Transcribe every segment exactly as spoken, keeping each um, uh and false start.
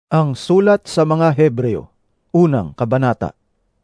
Ang sulat sa mga Hebreo, unang kabanata.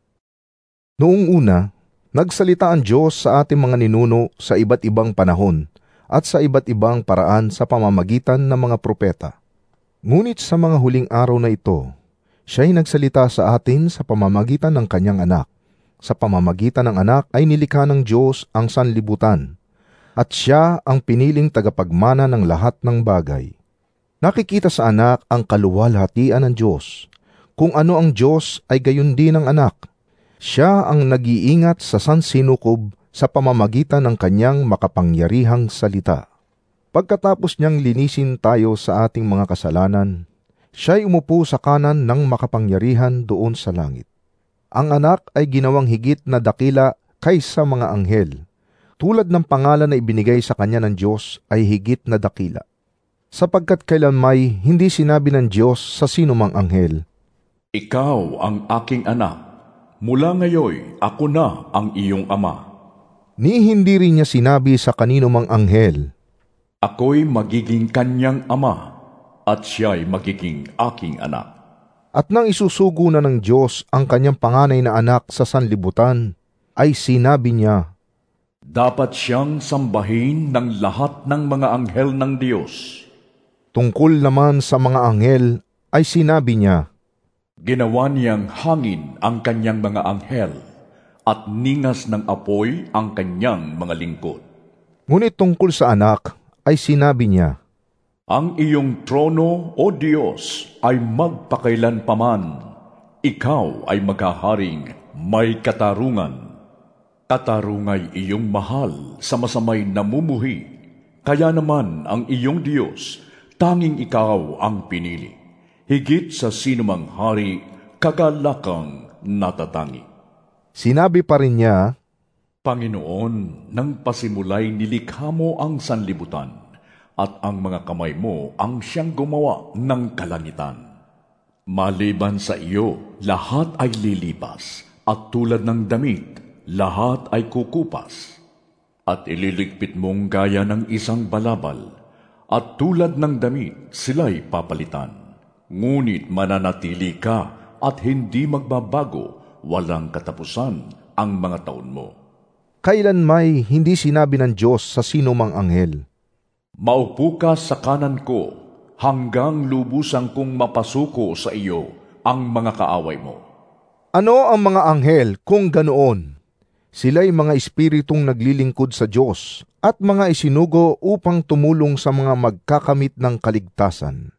Noong una, nagsalita ang Diyos sa ating mga ninuno sa iba't ibang panahon at sa iba't ibang paraan sa pamamagitan ng mga propeta. Ngunit sa mga huling araw na ito, siya'y nagsalita sa atin sa pamamagitan ng kanyang anak. Sa pamamagitan ng anak ay nilikha ng Diyos ang sanlibutan, at siya ang piniling tagapagmana ng lahat ng bagay. Nakikita sa anak ang kaluwalhatian ng Diyos. Kung ano ang Diyos ay gayon din ang anak. Siya ang nag-iingat sa sansinukob sa pamamagitan ng kanyang makapangyarihang salita. Pagkatapos niyang linisin tayo sa ating mga kasalanan, siya'y umupo sa kanan ng makapangyarihan doon sa langit. Ang anak ay ginawang higit na dakila kaysa mga anghel, tulad ng pangalan na ibinigay sa kanya ng Diyos ay higit na dakila. Sapagkat kailanmay hindi sinabi ng Diyos sa sinumang anghel, "Ikaw ang aking anak, mula ngayon ako na ang iyong ama." Ni hindi rin niya sinabi sa kanino mang anghel, "Ako'y magiging kanyang ama, at siya'y magiging aking anak." At nang isusugo na ng Diyos ang kanyang panganay na anak sa sanlibutan, ay sinabi niya, "Dapat siyang sambahin ng lahat ng mga anghel ng Diyos." Tungkol naman sa mga anghel, ay sinabi niya, "Ginawa niyang hangin ang kanyang mga anghel, at ningas ng apoy ang kanyang mga lingkod." Ngunit tungkol sa anak, ay sinabi niya, "Ang iyong trono, O Diyos, ay magpakailanpaman. Ikaw ay maghaharing may katarungan. Katarungay iyong mahal sa masamay namumuhi. Kaya naman ang iyong Diyos, tanging ikaw ang pinili. Higit sa sinumang hari, kagalakang natatangi." Sinabi pa rin niya, "Panginoon, nang pasimulay nilikha mo ang sanlibutan, at ang mga kamay mo ang siyang gumawa ng kalangitan. Maliban sa iyo, lahat ay lilipas, at tulad ng damit, lahat ay kukupas. At ililigpit mong gaya ng isang balabal, at tulad ng damit, sila'y papalitan. Ngunit mananatili ka at hindi magbabago, walang katapusan ang mga taon mo." Kailanmay hindi sinabi ng Diyos sa sinumang anghel, "Maupo ka sa kanan ko, hanggang lubusang kong mapasuko sa iyo ang mga kaaway mo." Ano ang mga anghel kung ganoon? Sila'y mga espiritong naglilingkod sa Diyos at mga isinugo upang tumulong sa mga magkakamit ng kaligtasan.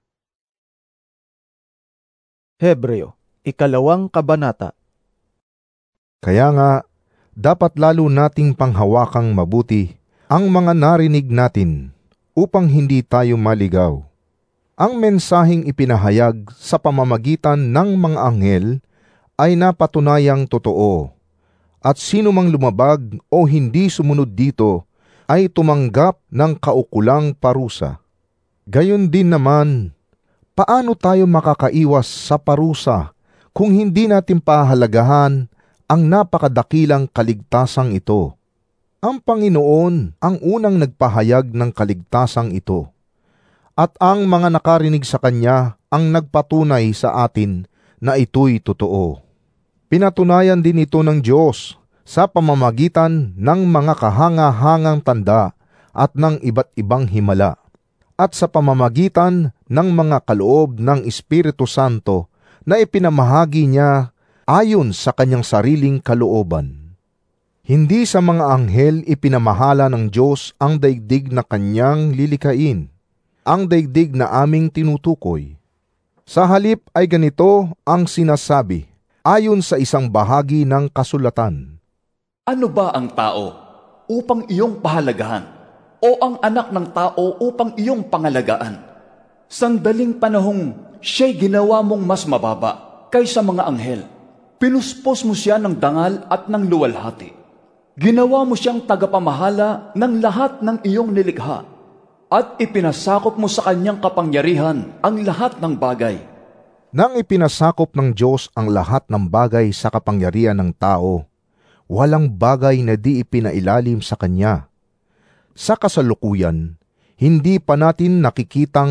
Hebreo, ikalawang kabanata. Kaya nga, dapat lalo nating panghawakang mabuti ang mga narinig natin upang hindi tayo maligaw. Ang mensaheng ipinahayag sa pamamagitan ng mga anghel ay napatunayang totoo, at sino mang lumabag o hindi sumunod dito ay tumanggap ng kaukulang parusa. Gayon din naman, paano tayo makakaiwas sa parusa kung hindi natin pahalagahan ang napakadakilang kaligtasang ito? Ang Panginoon ang unang nagpahayag ng kaligtasang ito, at ang mga nakarinig sa Kanya ang nagpatunay sa atin na ito'y totoo. Pinatunayan din ito ng Diyos sa pamamagitan ng mga kahanga-hangang tanda at ng iba't ibang himala, at sa pamamagitan ng mga kaloob ng Espiritu Santo na ipinamahagi niya ayon sa kanyang sariling kalooban. Hindi sa mga anghel ipinamahala ng Diyos ang daigdig na kanyang lilikain, ang daigdig na aming tinutukoy. Sa halip ay ganito ang sinasabi, ayon sa isang bahagi ng kasulatan, "Ano ba ang tao upang iyong pahalagahan, o ang anak ng tao upang iyong pangalagaan? Sandaling panahong siya'y ginawa mong mas mababa kaysa mga anghel. Pinuspos mo siya ng dangal at ng luwalhati. Ginawa mo siyang tagapamahala ng lahat ng iyong nilikha, at ipinasakop mo sa kanyang kapangyarihan ang lahat ng bagay." Nang ipinasakop ng Diyos ang lahat ng bagay sa kapangyarihan ng tao, walang bagay na di ipinailalim sa Kanya. Sa kasalukuyan, hindi pa natin nakikitang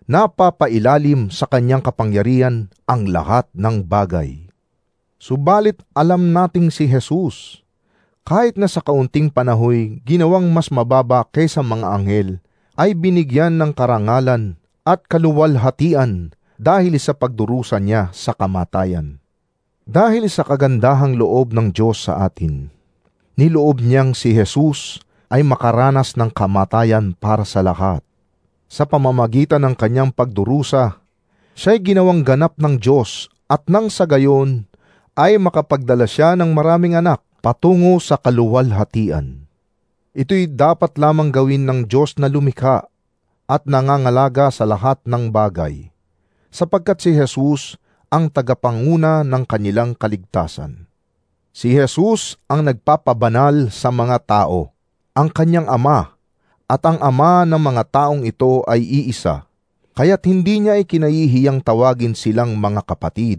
napapailalim sa kanyang kapangyarihan ang lahat ng bagay. Subalit alam nating si Jesus, kahit na sa kaunting panahoy ginawang mas mababa kaysa mga anghel, ay binigyan ng karangalan at kaluwalhatian dahil sa pagdurusa niya sa kamatayan. Dahil sa kagandahang loob ng Diyos sa atin, niloob niyang si Jesus ay makaranas ng kamatayan para sa lahat. Sa pamamagitan ng kanyang pagdurusa, siya'y ginawang ganap ng Diyos at nang sa gayon ay makapagdala siya ng maraming anak patungo sa kaluwalhatian. Ito'y dapat lamang gawin ng Diyos na lumikha at nangangalaga sa lahat ng bagay, sapagkat si Jesus ang tagapanguna ng kanilang kaligtasan. Si Jesus ang nagpapabanal sa mga tao, ang kanyang Ama, at ang Ama ng mga taong ito ay iisa, kaya't hindi niya ikinahihiyang tawagin silang mga kapatid.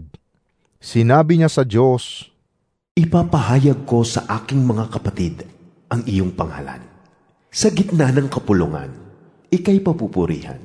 Sinabi niya sa Diyos, "Ipapahayag ko sa aking mga kapatid ang iyong pangalan. Sa gitna ng kapulungan, ika'y papupurihan."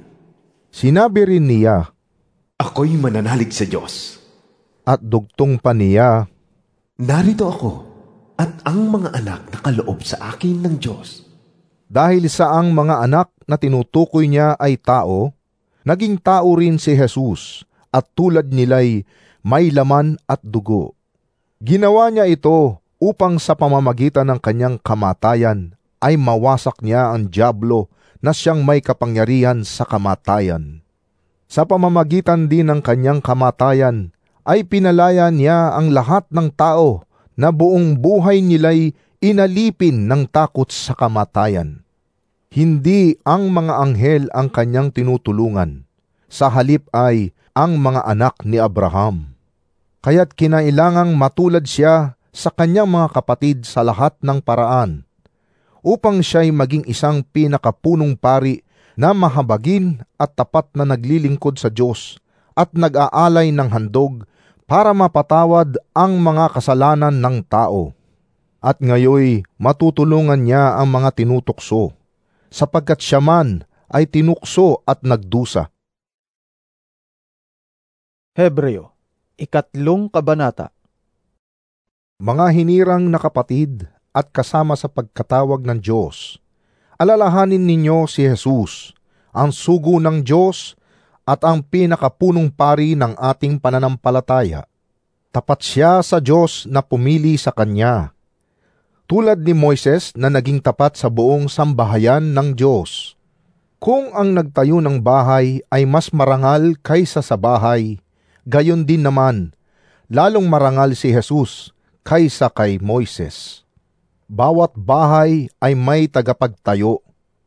Sinabi rin niya, "Ako'y mananalig sa Diyos." At dugtong pa niya, "Narito ako at ang mga anak na kaloob sa akin ng Diyos." Dahil sa ang mga anak na tinutukoy niya ay tao, naging tao rin si Jesus at tulad nila'y may laman at dugo. Ginawa niya ito upang sa pamamagitan ng kanyang kamatayan ay mawasak niya ang dyablo na siyang may kapangyarihan sa kamatayan. Sa pamamagitan din ng kanyang kamatayan ay pinalaya niya ang lahat ng tao na buong buhay nila'y inalipin ng takot sa kamatayan. Hindi ang mga anghel ang kanyang tinutulungan, sa halip ay ang mga anak ni Abraham. Kaya't kinailangang matulad siya sa kanyang mga kapatid sa lahat ng paraan, upang siya'y maging isang pinakapunong pari na mahabagin at tapat na naglilingkod sa Diyos at nag-aalay ng handog para mapatawad ang mga kasalanan ng tao. At ngayoy matutulungan niya ang mga tinutukso, sapagkat siya man ay tinukso at nagdusa. Hebreo, ikatlong kabanata. Mga hinirang na kapatid at kasama sa pagkatawag ng Diyos, alalahanin ninyo si Jesus, ang sugo ng Diyos at ang pinakapunong pari ng ating pananampalataya. Tapat siya sa Diyos na pumili sa Kanya, tulad ni Moises na naging tapat sa buong sambahayan ng Diyos. Kung ang nagtayo ng bahay ay mas marangal kaysa sa bahay, gayon din naman, lalong marangal si Jesus kaysa kay Moises. Bawat bahay ay may tagapagtayo,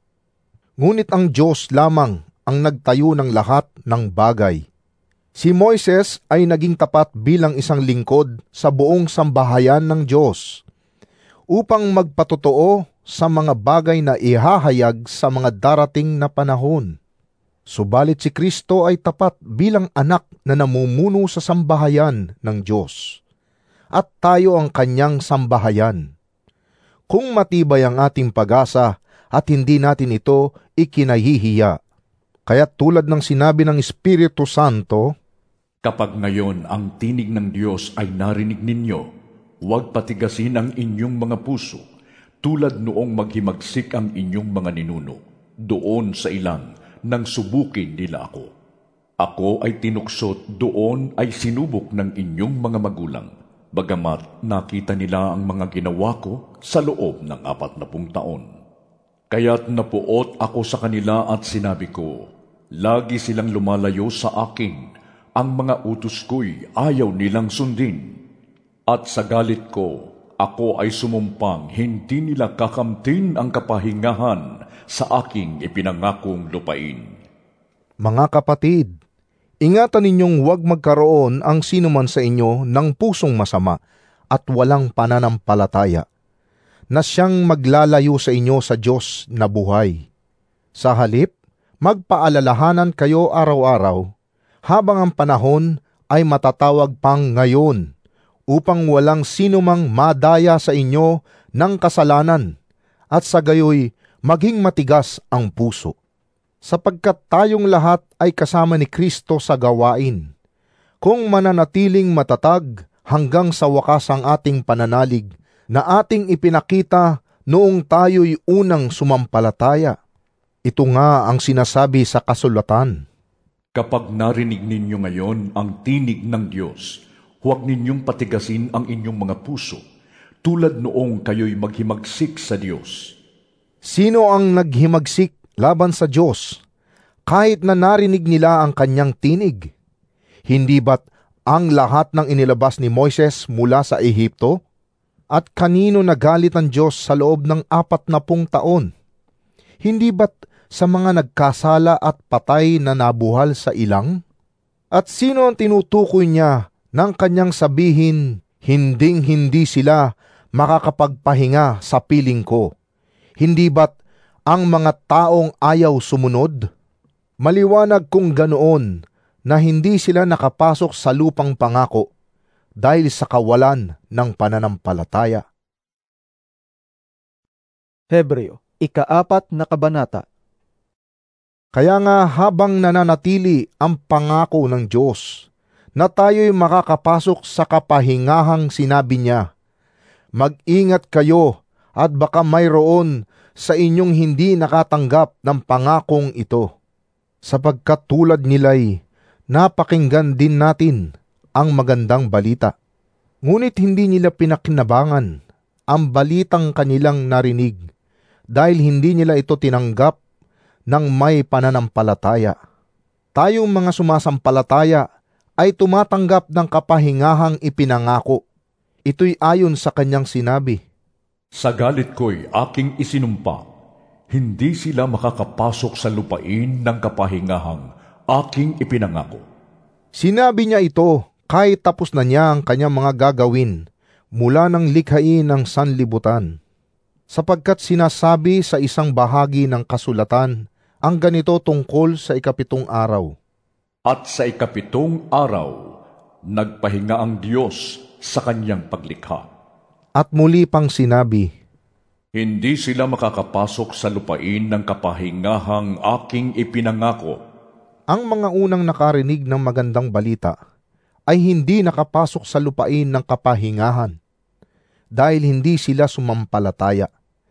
ngunit ang Diyos lamang ang nagtayo ng lahat ng bagay. Si Moises ay naging tapat bilang isang lingkod sa buong sambahayan ng Diyos, upang magpatotoo sa mga bagay na ihahayag sa mga darating na panahon. Subalit si Kristo ay tapat bilang anak na namumuno sa sambahayan ng Diyos, at tayo ang kanyang sambahayan. Kung matibay ang ating pag-asa at hindi natin ito ikinahihiya, kaya tulad ng sinabi ng Espiritu Santo, "Kapag ngayon ang tinig ng Diyos ay narinig ninyo, huwag patigasin ang inyong mga puso, tulad noong maghimagsik ang inyong mga ninuno, doon sa ilang nang subukin nila ako. Ako ay tinuksot, doon ay sinubok ng inyong mga magulang, bagamat nakita nila ang mga ginawa ko sa loob ng apat na pung taon. Kaya't napuot ako sa kanila at sinabi ko, lagi silang lumalayo sa akin, ang mga utos ko'y ayaw nilang sundin. At sa galit ko, ako ay sumumpang hindi nila kakamtin ang kapahingahan sa aking ipinangakong lupain." Mga kapatid, ingatan ninyong huwag magkaroon ang sinuman sa inyo ng pusong masama at walang pananampalataya, na siyang maglalayo sa inyo sa Diyos na buhay. Sa halip, magpaalalahanan kayo araw-araw, habang ang panahon ay matatawag pang ngayon, upang walang sinumang madaya sa inyo ng kasalanan, at sa gayoy maging matigas ang puso. sapagkat tayong lahat ay kasama ni Kristo sa gawain. Kung mananatiling matatag hanggang sa wakas ang ating pananalig na ating ipinakita noong tayo'y unang sumampalataya. Ito nga ang sinasabi sa kasulatan. Kapag narinig ninyo ngayon ang tinig ng Diyos, huwag ninyong patigasin ang inyong mga puso, tulad noong kayo'y maghimagsik sa Diyos. Sino ang naghimagsik laban sa Diyos, kahit na narinig nila ang kanyang tinig? Hindi ba't ang lahat ng inilabas ni Moises mula sa Ehipto? At kanino nagalit ang Diyos sa loob ng apat na pung taon? Hindi ba't sa mga nagkasala at patay na nabuhal sa ilang? At sino ang tinutukoy niya nang kanyang sabihin, hinding-hindi sila makakapagpahinga sa piling ko? Hindi ba't ang mga taong ayaw sumunod? Maliwanag kung ganoon na hindi sila nakapasok sa lupang pangako dahil sa kawalan ng pananampalataya. Hebreo, ikaapat na kabanata. Kaya nga habang nananatili ang pangako ng Diyos na tayo'y makakapasok sa kapahingahang sinabi niya, mag-ingat kayo at baka mayroon sa inyong hindi nakatanggap ng pangakong ito. Sapagkat tulad nila'y napakinggan din natin ang magandang balita. Ngunit hindi nila pinakinabangan ang balitang kanilang narinig dahil hindi nila ito tinanggap ng may pananampalataya. Tayong mga sumasampalataya ay tumatanggap ng kapahingahang ipinangako. Ito'y ayon sa kanyang sinabi, Sa galit ko'y aking isinumpa, hindi sila makakapasok sa lupain ng kapahingahang aking ipinangako. Sinabi niya ito kahit tapos na niya ang kanyang mga gagawin mula ng likhain ng sanlibutan. Sapagkat sinasabi sa isang bahagi ng kasulatan ang ganito tungkol sa ikapitong araw. At sa ikapitong araw, nagpahinga ang Diyos sa kanyang paglikha. At muli pang sinabi, Hindi sila makakapasok sa lupain ng kapahingahang aking ipinangako. Ang mga unang nakarinig ng magandang balita ay hindi nakapasok sa lupain ng kapahingahan dahil hindi sila sumampalataya.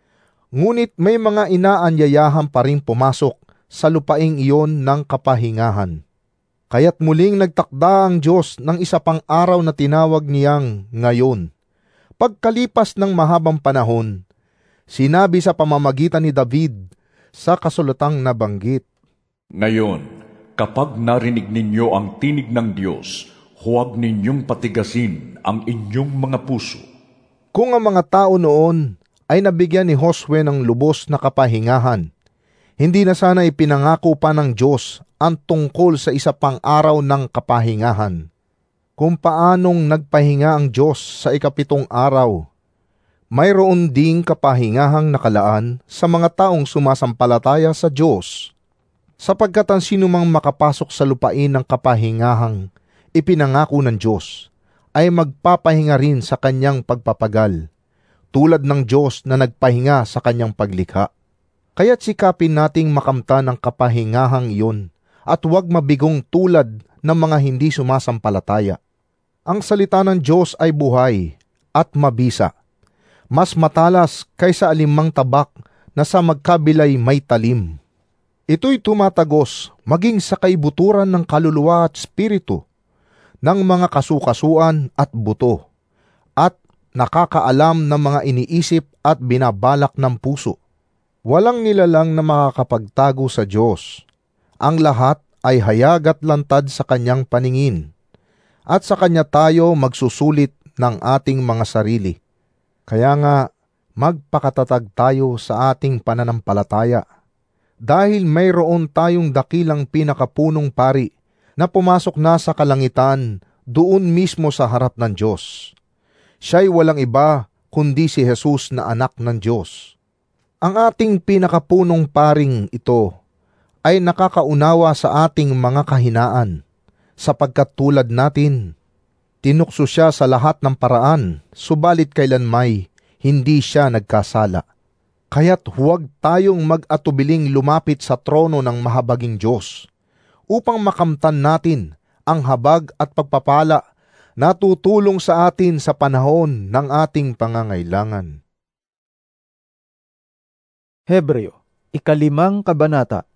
Ngunit may mga inaanyayahan pa rin pumasok sa lupaing iyon ng kapahingahan. Kaya't muling nagtakda ang Diyos ng isa pang araw na tinawag niyang ngayon. Pagkalipas ng mahabang panahon, sinabi sa pamamagitan ni David sa kasulatang nabanggit, Ngayon, kapag narinig ninyo ang tinig ng Diyos, huwag ninyong patigasin ang inyong mga puso. Kung ang mga tao noon ay nabigyan ni Josue ng lubos na kapahingahan, hindi na sana ipinangako pa ng Diyos ang tungkol sa isa pang araw ng kapahingahan. Kung paanong nagpahinga ang Diyos sa ikapitong araw, mayroon ding kapahingahang nakalaan sa mga taong sumasampalataya sa Diyos. Sapagkat ang sinumang makapasok sa lupain ng kapahingahang ipinangako ng Diyos ay magpapahinga rin sa kanyang pagpapagal, tulad ng Diyos na nagpahinga sa kanyang paglikha. Kaya't sikapin nating makamtan ang kapahingahang iyon at huwag mabigong tulad ng mga hindi sumasampalataya. Ang salita ng Diyos ay buhay at mabisa, mas matalas kaysa alimang tabak na sa magkabilay may talim. Ito'y tumatagos maging sa kaibuturan ng kaluluwa at espiritu, ng mga kasukasuan at buto, at nakakaalam ng mga iniisip at binabalak ng puso. Walang nilalang na makakapagtago sa Diyos. Ang lahat ay hayag at lantad sa kanyang paningin, at sa kanya tayo magsusulit ng ating mga sarili. Kaya nga, magpakatatag tayo sa ating pananampalataya, dahil mayroon tayong dakilang pinakapunong pari na pumasok na sa kalangitan doon mismo sa harap ng Diyos. Siya'y walang iba kundi si Jesus na anak ng Diyos. Ang ating pinakapunong paring ito ay nakakaunawa sa ating mga kahinaan, sapagkat tulad natin, tinukso siya sa lahat ng paraan, subalit kailanmay hindi siya nagkasala. Kaya't huwag tayong mag-atubiling lumapit sa trono ng mahabaging Diyos upang makamtan natin ang habag at pagpapala na tutulong sa atin sa panahon ng ating pangangailangan. Hebreo, ikalimang kabanata.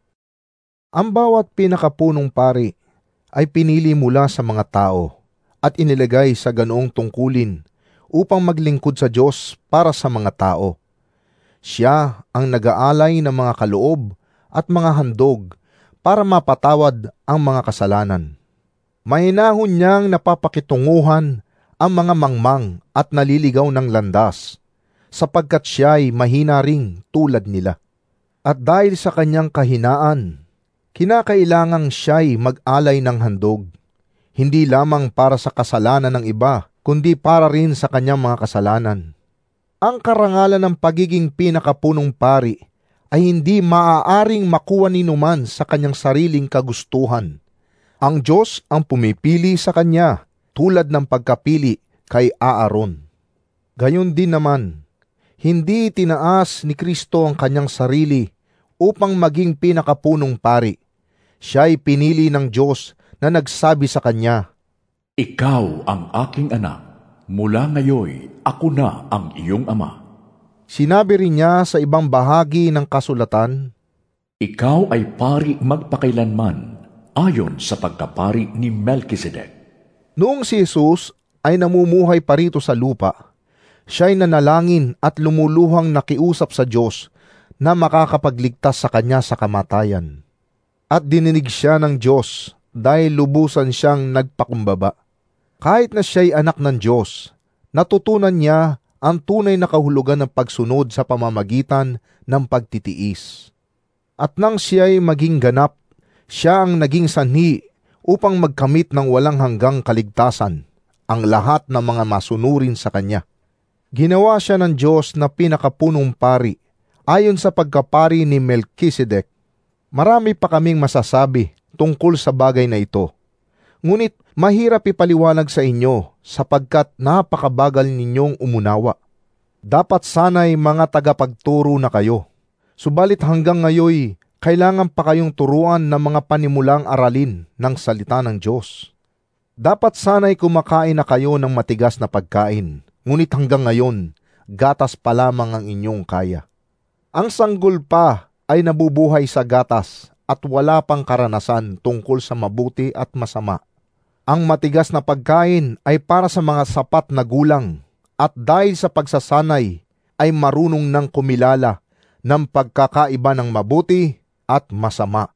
Ang bawat pinakapunong pari ay pinili mula sa mga tao at inilagay sa ganoong tungkulin upang maglingkod sa Diyos para sa mga tao. Siya ang nag-aalay ng mga kaloob at mga handog para mapatawad ang mga kasalanan. Mahinahon niyang napapakitunguhan ang mga mangmang at naliligaw ng landas, sapagkat siya'y mahina ring tulad nila. At dahil sa kanyang kahinaan, kinakailangang siya'y mag-alay ng handog, hindi lamang para sa kasalanan ng iba, kundi para rin sa kanyang mga kasalanan. Ang karangalan ng pagiging pinakapunong pari ay hindi maaaring makuha ni numan sa kanyang sariling kagustuhan. Ang Diyos ang pumipili sa kanya, tulad ng pagkapili kay Aaron. Gayon din naman, hindi tinaas ni Kristo ang kanyang sarili upang maging pinakapunong pari. Siya'y pinili ng Diyos na nagsabi sa kanya, Ikaw ang aking anak. Mula ngayon, ako na ang iyong ama. Sinabi rin niya sa ibang bahagi ng kasulatan, Ikaw ay pari magpakailanman, ayon sa pagkapari ni Melchizedek. Noong si Jesus ay namumuhay pa rito sa lupa, siya'y nanalangin at lumuluhang nakiusap sa Diyos na makakapagligtas sa kanya sa kamatayan. At dininig siya ng Diyos dahil lubusan siyang nagpakumbaba. Kahit na siya'y anak ng Diyos, natutunan niya ang tunay na kahulugan ng pagsunod sa pamamagitan ng pagtitiis. At nang siya'y maging ganap, siya ang naging sanhi upang magkamit ng walang hanggang kaligtasan ang lahat ng mga masunurin sa kanya. Ginawa siya ng Diyos na pinakapunong pari ayon sa pagkapari ni Melchizedek. Marami pa kaming masasabi tungkol sa bagay na ito. Ngunit mahirap ipaliwanag sa inyo sapagkat napakabagal ninyong umunawa. Dapat sana'y mga tagapagturo na kayo. Subalit hanggang ngayoy, kailangan pa kayong turuan ng mga panimulang aralin ng salita ng Diyos. Dapat sana'y kumakain na kayo ng matigas na pagkain, ngunit hanggang ngayon, gatas pa lamang ang inyong kaya. Ang sanggol pa ay nabubuhay sa gatas at wala pang karanasan tungkol sa mabuti at masama. Ang matigas na pagkain ay para sa mga sapat na gulang at dahil sa pagsasanay ay marunong nang kumilala ng pagkakaiba ng mabuti at masama.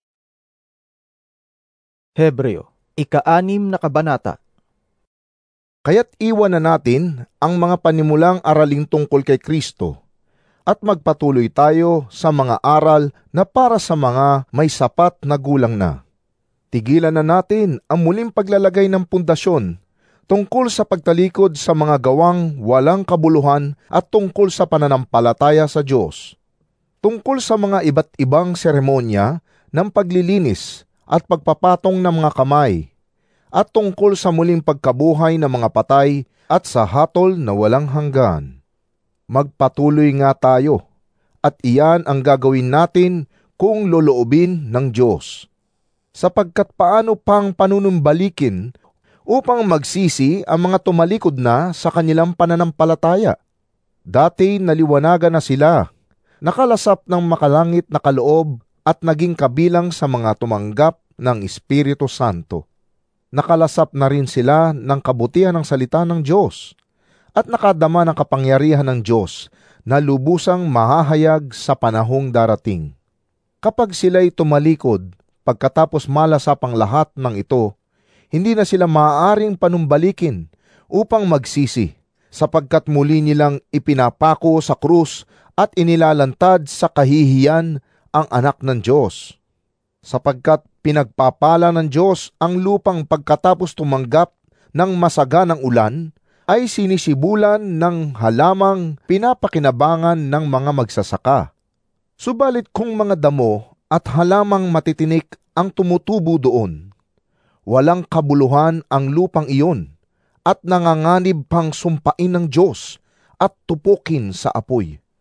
Hebreo, ika-anim na kabanata. Kaya't iwan na natin ang mga panimulang araling tungkol kay Kristo at magpatuloy tayo sa mga aral na para sa mga may sapat na gulang na. Tigilan na natin ang muling paglalagay ng pundasyon tungkol sa pagtalikod sa mga gawang walang kabuluhan at tungkol sa pananampalataya sa Diyos. Tungkol sa mga iba't ibang seremonya ng paglilinis at pagpapatong ng mga kamay, at tungkol sa muling pagkabuhay ng mga patay at sa hatol na walang hanggan. Magpatuloy nga tayo, at iyan ang gagawin natin kung loloobin ng Diyos. Sapagkat paano pang panunumbalikin upang magsisi ang mga tumalikod na sa kanilang pananampalataya? Dati naliwanagan na sila, nakalasap ng makalangit na kaloob at naging kabilang sa mga tumanggap ng Espiritu Santo. Nakalasap na rin sila ng kabutihan ng salita ng Diyos at nakadama ng kapangyarihan ng Diyos na lubusang mahahayag sa panahong darating. Kapag sila'y tumalikod, pagkatapos malasap ang lahat ng ito, hindi na sila maaaring panumbalikin upang magsisi, sapagkat muli nilang ipinapako sa krus at inilalantad sa kahihiyan ang anak ng Diyos. Sapagkat pinagpapala ng Diyos ang lupang pagkatapos tumanggap ng masaganang ulan, ay sinisibulan ng halamang pinapakinabangan ng mga magsasaka. Subalit kung mga damo at halamang matitinik ang tumutubo doon, walang kabuluhan ang lupang iyon at nanganganib pang sumpain ng Diyos at tupukin sa apoy.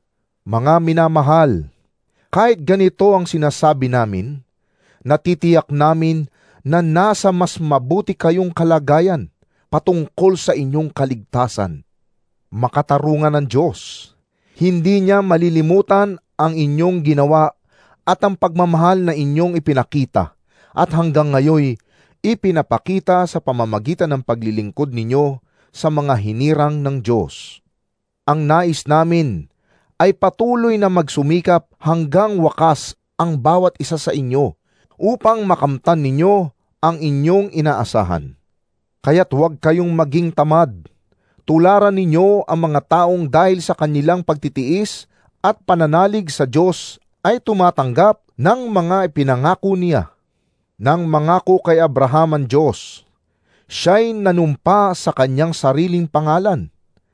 Mga minamahal, kahit ganito ang sinasabi namin, natitiyak namin na nasa mas mabuti kayong kalagayan patungkol sa inyong kaligtasan. Makatarungan ng Diyos. Hindi niya malilimutan ang inyong ginawa at ang pagmamahal na inyong ipinakita at hanggang ngayon ipinapakita sa pamamagitan ng paglilingkod ninyo sa mga hinirang ng Diyos. Ang nais namin ay patuloy na magsumikap hanggang wakas ang bawat isa sa inyo upang makamtan ninyo ang inyong inaasahan. Kaya't huwag kayong maging tamad. Tularan ninyo ang mga taong dahil sa kanilang pagtitiis at pananalig sa Diyos ay tumatanggap ng mga ipinangako niya. Nang mangako kay Abraham ang Diyos, siya'y nanumpa sa kanyang sariling pangalan.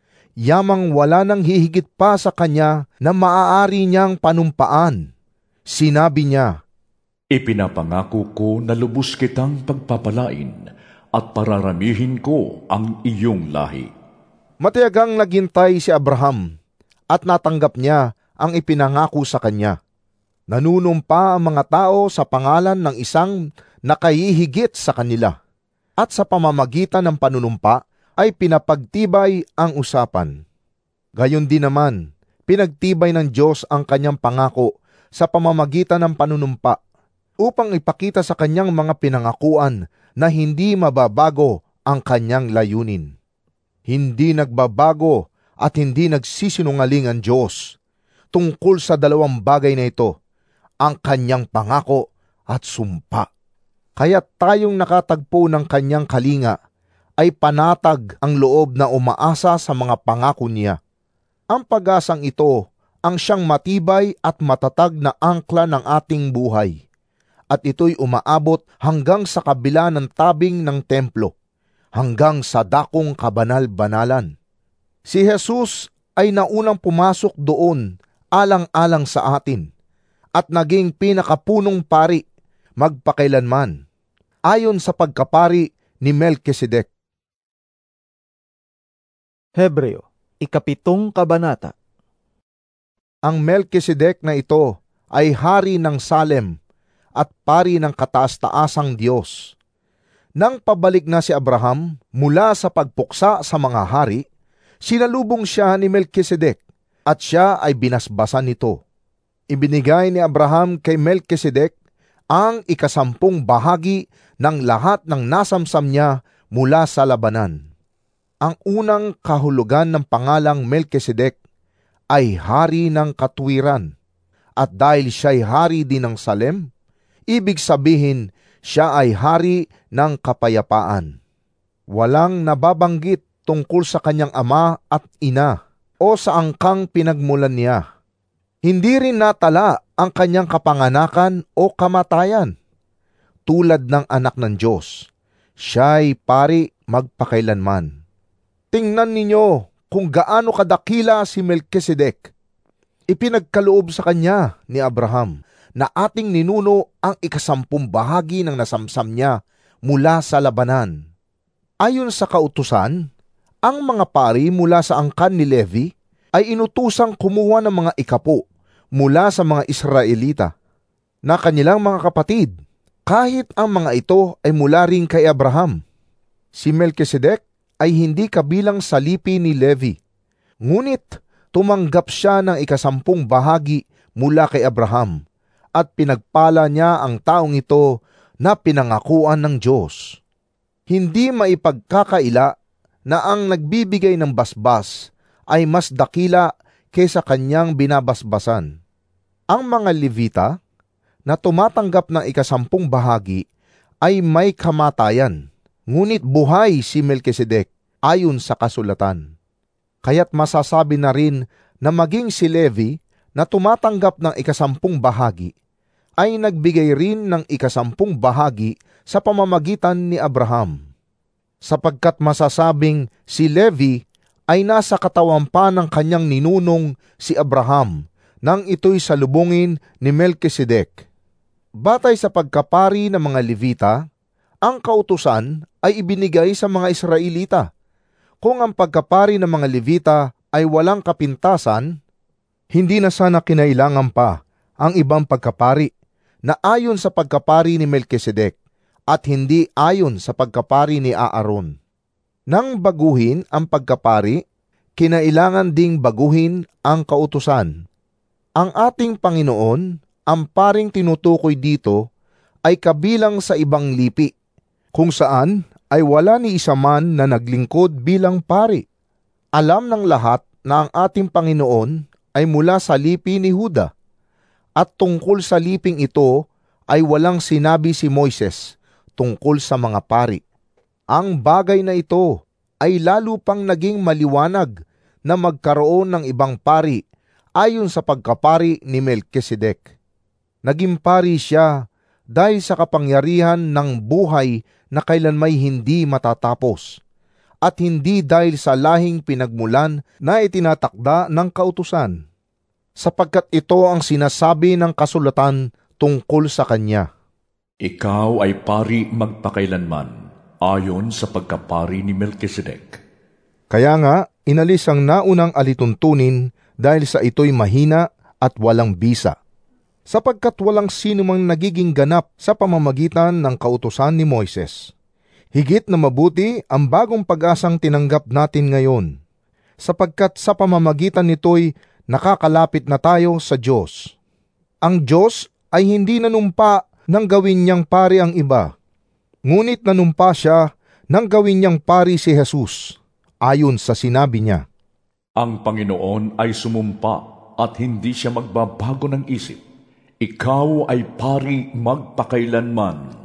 Yamang wala nang hihigit pa sa kanya na maaari niyang panumpaan. Sinabi niya, Ipinapangako ko na lubos kitang pagpapalain at pararamihin ko ang iyong lahi. Matiyagang naghintay si Abraham at natanggap niya ang ipinangako sa kanya. Nanunumpa ang mga tao sa pangalan ng isang nakahihigit sa kanila. At sa pamamagitan ng panunumpa ay pinapagtibay ang usapan. Gayon din naman, pinagtibay ng Diyos ang kanyang pangako sa pamamagitan ng panunumpa upang ipakita sa kanyang mga pinangakuan na hindi mababago ang kanyang layunin. Hindi nagbabago at hindi nagsisinungaling ang Diyos tungkol sa dalawang bagay na ito, ang kanyang pangako at sumpa. Kaya tayong nakatagpo ng kanyang kalinga ay panatag ang loob na umaasa sa mga pangako niya. Ang pag-asang ito ang siyang matibay at matatag na angkla ng ating buhay. At ito'y umaabot hanggang sa kabila ng tabing ng templo, hanggang sa dakong kabanal-banalan. Si Jesus ay naunang pumasok doon alang-alang sa atin at naging pinakapunong pari magpakailanman, ayon sa pagkapari ni Melkisedek. Hebreo, ikapitong kabanata. Ang Melkisedek na ito ay hari ng Salem at pari ng kataas-taasang Diyos. Nang pabalik na si Abraham mula sa pagpuksa sa mga hari, sinalubong siya ni Melkisedek at siya ay binasbasan nito. Ibinigay ni Abraham kay Melkisedek ang ikasampung bahagi ng lahat ng nasamsam niya mula sa labanan. Ang unang kahulugan ng pangalang Melkisedek ay hari ng katuwiran, at dahil siya'y hari din ng Salem, ibig sabihin siya ay hari ng kapayapaan. Walang nababanggit tungkol sa kanyang ama at ina o sa angkang pinagmulan niya. Hindi rin natala ang kanyang kapanganakan o kamatayan. Tulad ng anak ng Diyos, siya'y pari magpakailanman. Tingnan ninyo kung gaano kadakila si Melkisedek. Ipinagkaloob sa kanya ni Abraham na ating ninuno ang ikasampung bahagi ng nasamsam niya mula sa labanan. Ayon sa kautusan, ang mga pari mula sa angkan ni Levi ay inutusang kumuha ng mga ikapo mula sa mga Israelita na kanilang mga kapatid, kahit ang mga ito ay mula rin kay Abraham. Si Melkisedek ay hindi kabilang sa lipi ni Levi, ngunit tumanggap siya ng ikasampung bahagi mula kay Abraham at pinagpala niya ang taong ito na pinangakuan ng Diyos. Hindi maipagkakaila na ang nagbibigay ng basbas ay mas dakila kaysa kanyang binabasbasan. Ang mga Levita na tumatanggap ng ikasampung bahagi ay may kamatayan, ngunit buhay si Melkisedek ayon sa kasulatan. Kaya't masasabi na rin na maging si Levi na tumatanggap ng ikasampung bahagi ay nagbigay rin ng ikasampung bahagi sa pamamagitan ni Abraham. Sapagkat masasabing si Levi ay nasa katawan pa ng kanyang ninunong si Abraham nang ito'y salubungin ni Melkisedek. Batay sa pagkapari ng mga Levita, ang kautusan ay ibinigay sa mga Israelita. Kung ang pagkapari ng mga Levita ay walang kapintasan, Hindi na sana kinailangan pa ang ibang pagkapari na ayon sa pagkapari ni Melkisedek at hindi ayon sa pagkapari ni Aaron. Nang baguhin ang pagkapari, kinailangan ding baguhin ang kautusan. Ang ating Panginoon, ang paring tinutukoy dito, ay kabilang sa ibang lipi, kung saan ay wala ni isa man na naglingkod bilang pari. Alam ng lahat na ang ating Panginoon ay mula sa lipi ni Juda, at tungkol sa liping ito ay walang sinabi si Moises tungkol sa mga pari. Ang bagay na ito ay lalo pang naging maliwanag na magkaroon ng ibang pari ayon sa pagkapari ni Melkisedek. Naging pari siya dahil sa kapangyarihan ng buhay na kailanmay hindi matatapos, at hindi dahil sa lahing pinagmulan na itinatakda ng kautusan, sapagkat ito ang sinasabi ng kasulatan tungkol sa kanya. Ikaw ay pari magpakailanman, ayon sa pagkapari ni Melkisedek. Kaya nga, inalis ang naunang alituntunin dahil sa ito'y mahina at walang bisa, sapagkat walang sino mang nagiging ganap sa pamamagitan ng kautusan ni Moises. Higit na mabuti ang bagong pag-asang tinanggap natin ngayon, sapagkat sa pamamagitan nito'y nakakalapit na tayo sa Diyos. Ang Diyos ay hindi nanumpa nang gawin niyang pari ang iba, ngunit nanumpa siya nang gawin niyang pari si Jesus, ayon sa sinabi niya. Ang Panginoon ay sumumpa at hindi siya magbabago ng isip. Ikaw ay pari magpakailanman.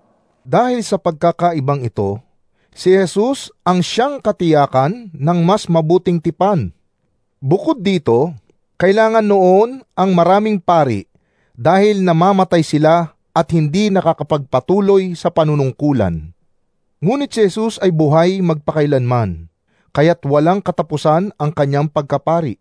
Dahil sa pagkakaibang ito, si Jesus ang siyang katiyakan ng mas mabuting tipan. Bukod dito, kailangan noon ang maraming pari dahil namamatay sila at hindi nakakapagpatuloy sa panunungkulan. Ngunit si Jesus ay buhay magpakailanman, kaya't walang katapusan ang kanyang pagkapari.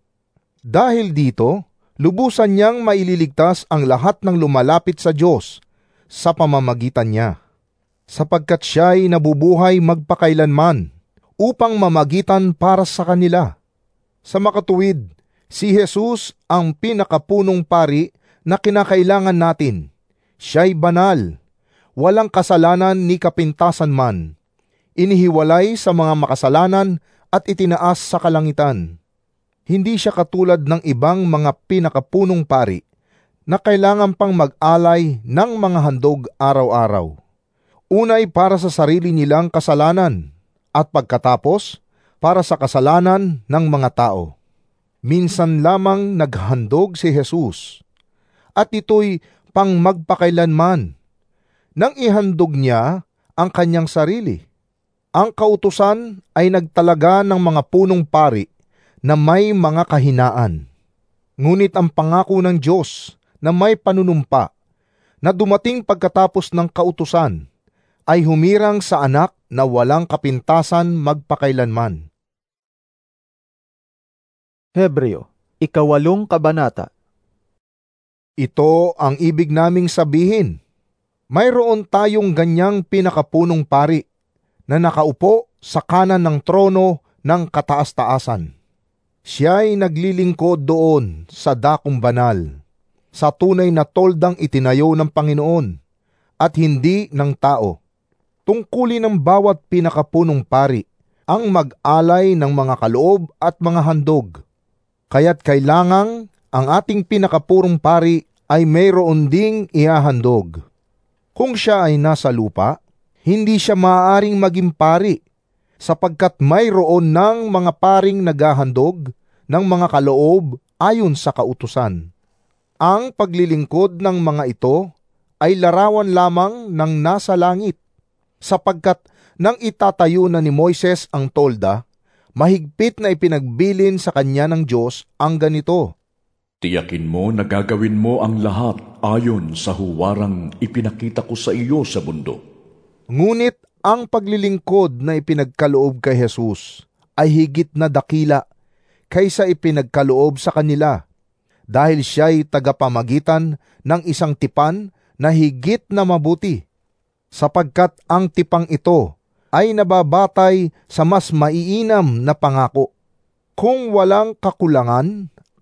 Dahil dito, lubusan niyang maililigtas ang lahat ng lumalapit sa Diyos sa pamamagitan niya, sapagkat siya'y nabubuhay magpakailanman upang mamagitan para sa kanila. Sa makatuwid, si Jesus ang pinakapunong pari na kinakailangan natin. Siya'y banal, walang kasalanan ni kapintasan man, inihiwalay sa mga makasalanan at itinaas sa kalangitan. Hindi siya katulad ng ibang mga pinakapunong pari na kailangan pang mag-alay ng mga handog araw-araw. Unay para sa sarili nilang kasalanan at pagkatapos para sa kasalanan ng mga tao. Minsan lamang naghandog si Jesus, at ito'y pang magpakailanman, nang ihandog niya ang kanyang sarili. Ang kautusan ay nagtalaga ng mga punong pari na may mga kahinaan. Ngunit ang pangako ng Diyos na may panunumpa na dumating pagkatapos ng kautusan ay humirang sa anak na walang kapintasan magpakailanman. Hebreo, ikawalong kabanata. Ito ang ibig naming sabihin. Mayroon tayong ganyang pinakapunong pari na nakaupo sa kanan ng trono ng kataas-taasan. Siya'y naglilingkod doon sa dakong banal, sa tunay na toldang itinayo ng Panginoon at hindi ng tao. Tungkulin ng bawat pinakapunong pari ang mag-alay ng mga kaloob at mga handog. Kaya't kailangang ang ating pinakapurong pari ay mayroon ding ihahandog. Kung siya ay nasa lupa, hindi siya maaaring maging pari, sapagkat mayroon ng mga paring naghahandog ng mga kaloob ayon sa kautusan. Ang paglilingkod ng mga ito ay larawan lamang ng nasa langit, sapagkat nang itatayo na ni Moises ang tolda, mahigpit na ipinagbilin sa kanya ng Diyos ang ganito. Tiyakin mo na gagawin mo ang lahat ayon sa huwarang ipinakita ko sa iyo sa bundok. Ngunit ang paglilingkod na ipinagkaloob kay Jesus ay higit na dakila kaysa ipinagkaloob sa kanila, dahil siya'y tagapamagitan ng isang tipan na higit na mabuti, sapagkat ang tipang ito ay nababatay sa mas maiinam na pangako. Kung walang kakulangan,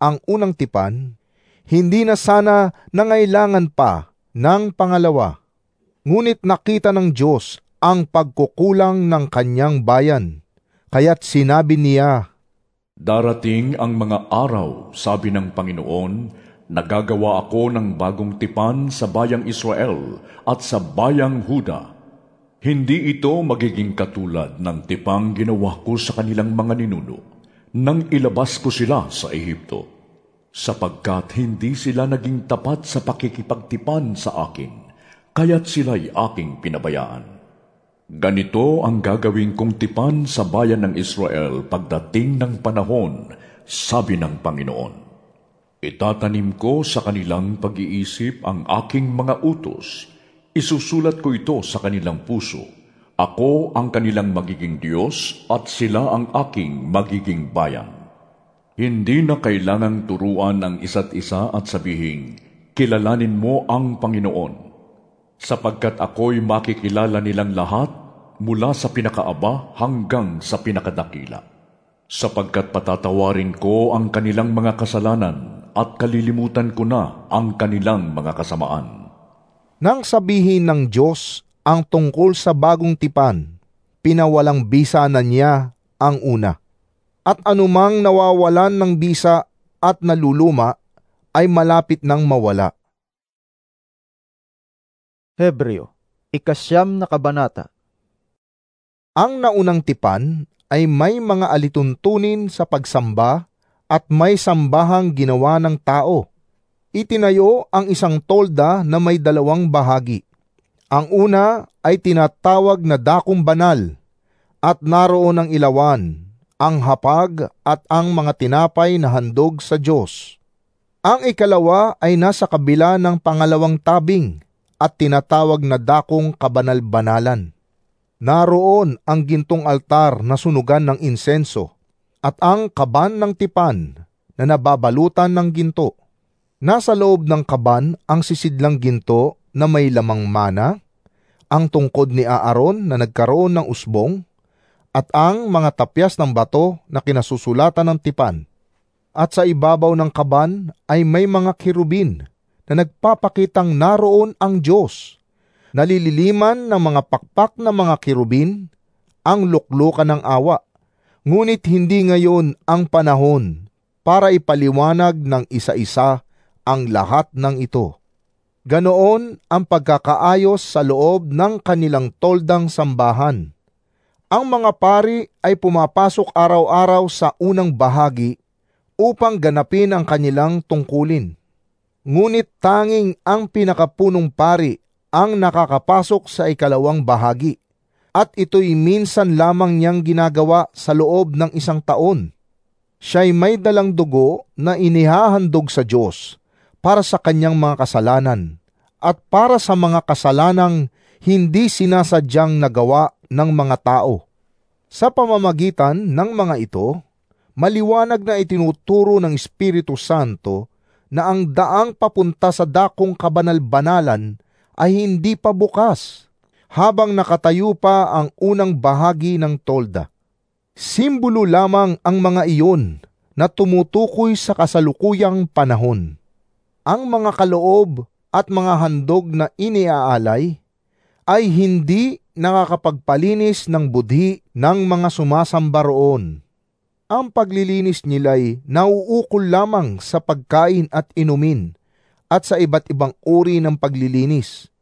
ang unang tipan, hindi na sana nangailangan pa ng pangalawa. Ngunit nakita ng Diyos ang pagkukulang ng kanyang bayan, kaya't sinabi niya, Darating ang mga araw, sabi ng Panginoon, nagagawa ako ng bagong tipan sa bayang Israel at sa bayang Huda. Hindi ito magiging katulad ng tipang ginawa ko sa kanilang mga ninuno nang ilabas ko sila sa Ehipto, sapagkat hindi sila naging tapat sa pakikipagtipan sa akin, kaya't sila'y aking pinabayaan. Ganito ang gagawin kong tipan sa bayan ng Israel pagdating ng panahon, sabi ng Panginoon. Itatanim ko sa kanilang pag-iisip ang aking mga utos. Isusulat ko ito sa kanilang puso. Ako ang kanilang magiging Diyos at sila ang aking magiging bayan. Hindi na kailangang turuan ang isa't isa at sabihin, kilalanin mo ang Panginoon. Sapagkat ako'y makikilala nilang lahat mula sa pinakaaba hanggang sa pinakadakila. Sapagkat patatawarin ko ang kanilang mga kasalanan at kalilimutan ko na ang kanilang mga kasamaan. Nang sabihin ng Diyos ang tungkol sa bagong tipan, pinawalang bisa na niya ang una. At anumang nawawalan ng bisa at naluluma ay malapit nang mawala. Hebreo, ikasyam na kabanata. Ang naunang tipan ay may mga alituntunin sa pagsamba at may sambahang ginawa ng tao. Itinayo ang isang tolda na may dalawang bahagi. Ang una ay tinatawag na dakong banal, at naroon ang ilawan, ang hapag at ang mga tinapay na handog sa Diyos. Ang ikalawa ay nasa kabila ng pangalawang tabing at tinatawag na dakong kabanal-banalan. Naroon ang gintong altar na sunugan ng insenso at ang kaban ng tipan na nababalutan ng ginto. Nasa loob ng kaban ang sisidlang ginto na may lamang mana, ang tungkod ni Aaron na nagkaroon ng usbong, at ang mga tapyas ng bato na kinasusulatan ng tipan. At sa ibabaw ng kaban ay may mga kirubin na nagpapakitang naroon ang Diyos. Nalililiman ng mga pakpak na mga kirubin ang luklukan ng awa, ngunit hindi ngayon ang panahon para ipaliwanag ng isa-isa ang lahat ng ito. Ganoon ang pagkakaayos sa loob ng kanilang toldang sambahan. Ang mga pari ay pumapasok araw-araw sa unang bahagi upang ganapin ang kanilang tungkulin. Ngunit tanging ang pinakapunong pari ang nakakapasok sa ikalawang bahagi, at ito'y minsan lamang niyang ginagawa sa loob ng isang taon. Siya'y may dalang dugo na inihahandog sa Diyos para sa kanyang mga kasalanan at para sa mga kasalanang hindi sinasadyang nagawa ng mga tao. Sa pamamagitan ng mga ito, maliwanag na itinuturo ng Espiritu Santo na ang daang papunta sa dakong kabanal-banalan ay hindi pa bukas, habang nakatayo pa ang unang bahagi ng tolda. Simbolo lamang ang mga iyon na tumutukoy sa kasalukuyang panahon. Ang mga kaloob at mga handog na iniaalay ay hindi nakakapagpalinis ng budhi ng mga sumasamba roon. Ang paglilinis nila'y nauukol lamang sa pagkain at inumin at sa iba't ibang uri ng paglilinis.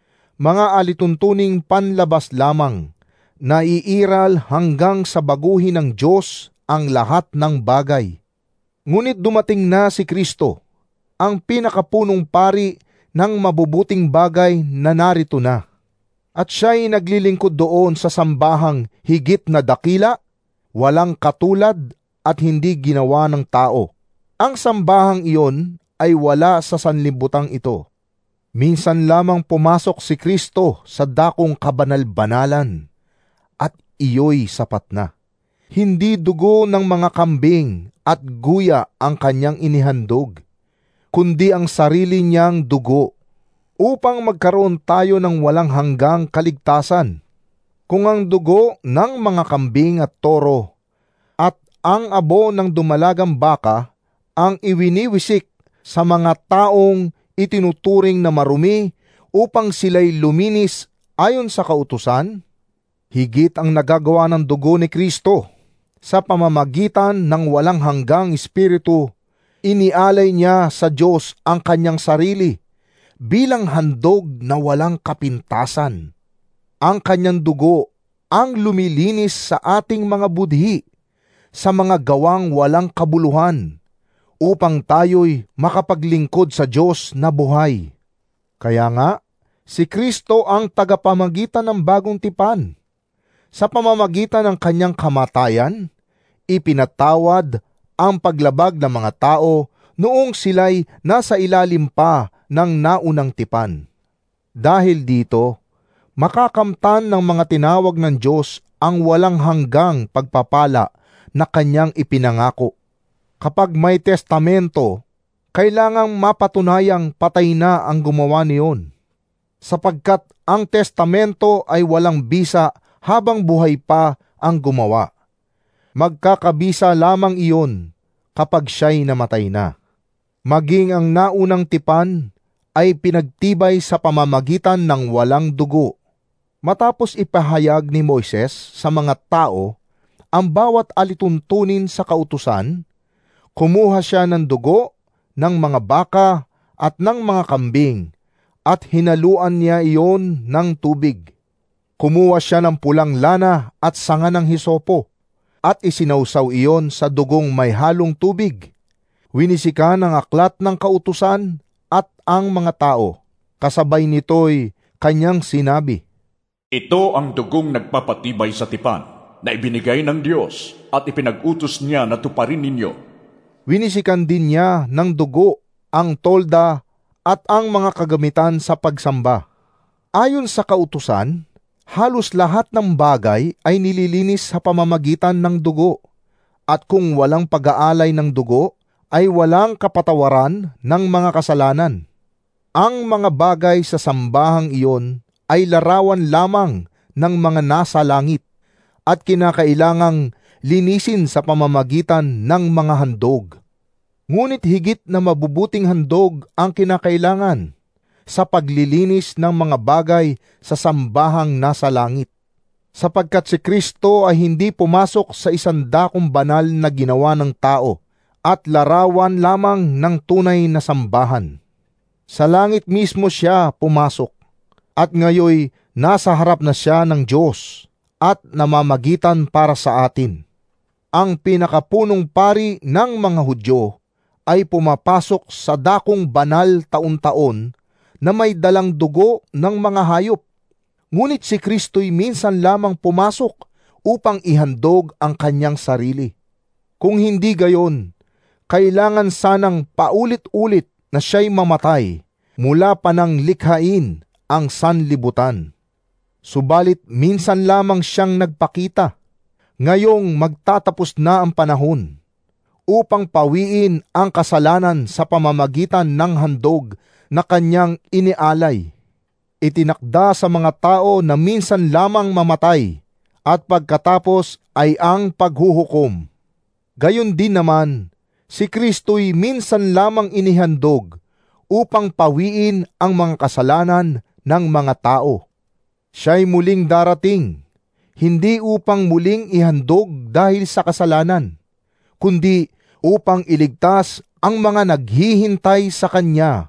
Mga alituntuning panlabas lamang na iiral hanggang sa baguhin ng Diyos ang lahat ng bagay. Ngunit dumating na si Kristo, ang pinakapunong pari ng mabubuting bagay na narito na. At siya'y naglilingkod doon sa sambahang higit na dakila, walang katulad at hindi ginawa ng tao. Ang sambahang iyon ay wala sa sanlibutang ito. Minsan lamang pumasok si Kristo sa dakong kabanal-banalan, at iyo'y sapat na. Hindi dugo ng mga kambing at guya ang kanyang inihandog, kundi ang sarili niyang dugo, upang magkaroon tayo ng walang hanggang kaligtasan. Kung ang dugo ng mga kambing at toro at ang abo ng dumalagang baka ang iwiniwisik sa mga taong itinuturing na marumi upang sila'y luminis ayon sa kautusan? Higit ang nagagawa ng dugo ni Kristo. Sa pamamagitan ng walang hanggang Espiritu, inialay niya sa Diyos ang kanyang sarili bilang handog na walang kapintasan. Ang kanyang dugo ang lumilinis sa ating mga budhi, sa mga gawang walang kabuluhan, upang tayo'y makapaglingkod sa Diyos na buhay. Kaya nga, si Kristo ang tagapamagitan ng bagong tipan. Sa pamamagitan ng kanyang kamatayan, ipinatawad ang paglabag ng mga tao noong sila'y nasa ilalim pa ng naunang tipan. Dahil dito, makakamtan ng mga tinawag ng Diyos ang walang hanggang pagpapala na kanyang ipinangako. Kapag may testamento, kailangang mapatunayang patay na ang gumawa niyon, sapagkat ang testamento ay walang bisa habang buhay pa ang gumawa. Magkakabisa lamang iyon kapag siya'y namatay na. Maging ang naunang tipan ay pinagtibay sa pamamagitan ng walang dugo. Matapos ipahayag ni Moises sa mga tao ang bawat alituntunin sa kautusan, kumuha siya ng dugo ng mga baka at ng mga kambing at hinaluan niya iyon ng tubig. Kumuha siya ng pulang lana at sanga ng hisopo at isinawsaw iyon sa dugong may halong tubig. Winisikan ang aklat ng kautusan at ang mga tao. Kasabay nito'y kanyang sinabi, Ito ang dugong nagpapatibay sa tipan na ibinigay ng Diyos at ipinag-utos niya na tuparin ninyo. Winisikan din niya ng dugo ang tolda at ang mga kagamitan sa pagsamba. Ayon sa kautusan, halos lahat ng bagay ay nililinis sa pamamagitan ng dugo, at kung walang pag-aalay ng dugo, ay walang kapatawaran ng mga kasalanan. Ang mga bagay sa sambahang iyon ay larawan lamang ng mga nasa langit, at kinakailangang linisin sa pamamagitan ng mga handog. Ngunit higit na mabubuting handog ang kinakailangan sa paglilinis ng mga bagay sa sambahang nasa langit, sapagkat si Kristo ay hindi pumasok sa isang dakong banal na ginawa ng tao at larawan lamang ng tunay na sambahan. Sa langit mismo siya pumasok, at ngayoy nasa harap na siya ng Diyos at namamagitan para sa atin. Ang pinakapunong pari ng mga Hudyo ay pumapasok sa dakong banal taon-taon na may dalang dugo ng mga hayop. Ngunit si Kristo'y minsan lamang pumasok upang ihandog ang kanyang sarili. Kung hindi gayon, kailangan sanang paulit-ulit na siya'y mamatay mula pa nang likhain ang sanlibutan. Subalit minsan lamang siyang nagpakita. Ngayong magtatapos na ang panahon upang pawiin ang kasalanan sa pamamagitan ng handog na kanyang inialay. Itinakda sa mga tao na minsan lamang mamatay at pagkatapos ay ang paghuhukom. Gayon din naman, si Kristo'y minsan lamang inihandog upang pawiin ang mga kasalanan ng mga tao. Siya'y muling darating, hindi upang muling ihandog dahil sa kasalanan, kundi upang iligtas ang mga naghihintay sa Kanya.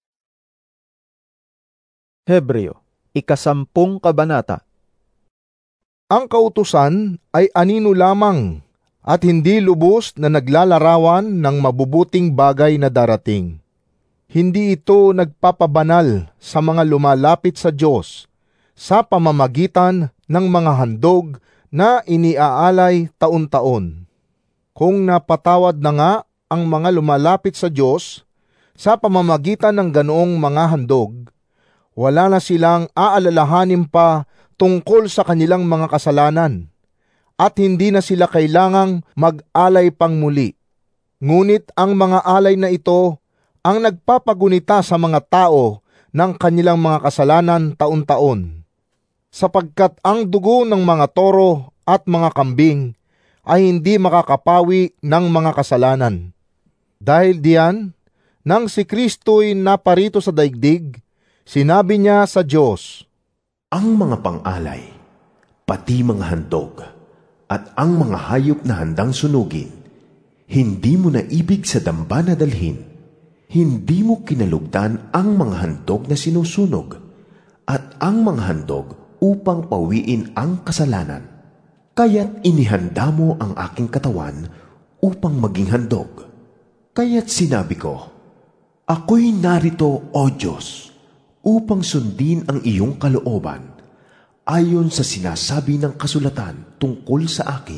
Hebreo, ikasampung kabanata. Ang kautusan ay anino lamang at hindi lubos na naglalarawan ng mabubuting bagay na darating. Hindi ito nagpapabanal sa mga lumalapit sa Diyos sa pamamagitan ng mga handog na iniaalay taon-taon. Kung napatawad na nga ang mga lumalapit sa Diyos sa pamamagitan ng ganoong mga handog, wala na silang aalalahanin pa tungkol sa kanilang mga kasalanan, at hindi na sila kailangang mag-alay pang muli. Ngunit ang mga alay na ito ang nagpapagunita sa mga tao ng kanilang mga kasalanan taon-taon, sapagkat ang dugo ng mga toro at mga kambing ay hindi makakapawi ng mga kasalanan. Dahil diyan, nang si Kristo'y naparito sa daigdig, sinabi niya sa Diyos, Ang mga pang-alay, pati mga handog, at ang mga hayop na handang sunugin, hindi mo na ibig sa damba na dalhin, hindi mo kinalugdan ang mga handog na sinusunog, at ang mga handog upang pawiin ang kasalanan. Kaya't inihanda mo ang aking katawan upang maging handog. Kaya't sinabi ko, Ako'y narito, O Diyos, upang sundin ang iyong kalooban, ayon sa sinasabi ng kasulatan tungkol sa akin.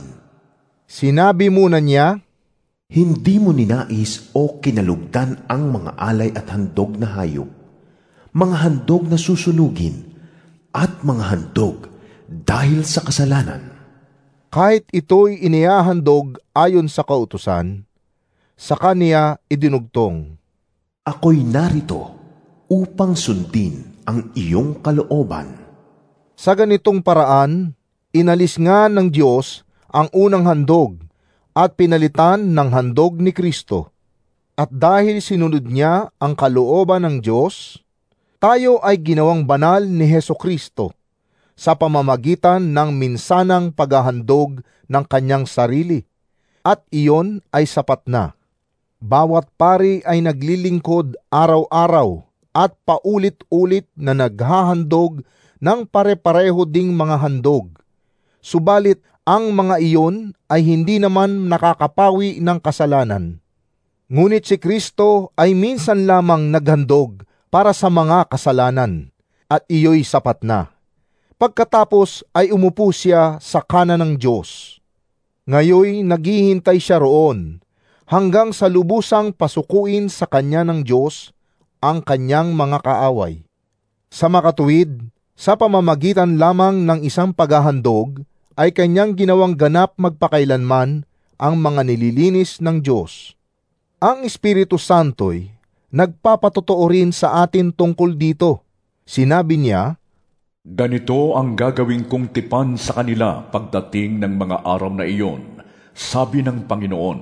Sinabi muna niya, Hindi mo ninais o kinalugdan ang mga alay at handog na hayop, mga handog na susunugin, at mga handog dahil sa kasalanan. kahit ito'y inihahandog ayon sa kautusan, sa kaniya idinugtong. Ako'y narito upang sundin ang iyong kalooban. Sa ganitong paraan, inalis nga ng Diyos ang unang handog at pinalitan ng handog ni Kristo. At dahil sinunod niya ang kalooban ng Diyos, tayo ay ginawang banal ni Hesukristo sa pamamagitan ng minsanang paghahandog ng kanyang sarili. At iyon ay sapat na. Bawat pari ay naglilingkod araw-araw at paulit-ulit na naghahandog ng pare-pareho ding mga handog. Subalit ang mga iyon ay hindi naman nakakapawi ng kasalanan. Ngunit si Kristo ay minsan lamang naghandog para sa mga kasalanan, at iyo'y sapat na. Pagkatapos ay umupo siya sa kanan ng Diyos. Ngayoy naghihintay siya roon, hanggang sa lubusang pasukuin sa kanya ng Diyos ang kanyang mga kaaway. Sa makatuwid, sa pamamagitan lamang ng isang paghahandog, ay kanyang ginawang ganap magpakailanman ang mga nililinis ng Diyos. Ang Espiritu Santo'y nagpapatotoo rin sa atin tungkol dito. Sinabi niya, Ganito ang gagawin kong tipan sa kanila pagdating ng mga araw na iyon, sabi ng Panginoon.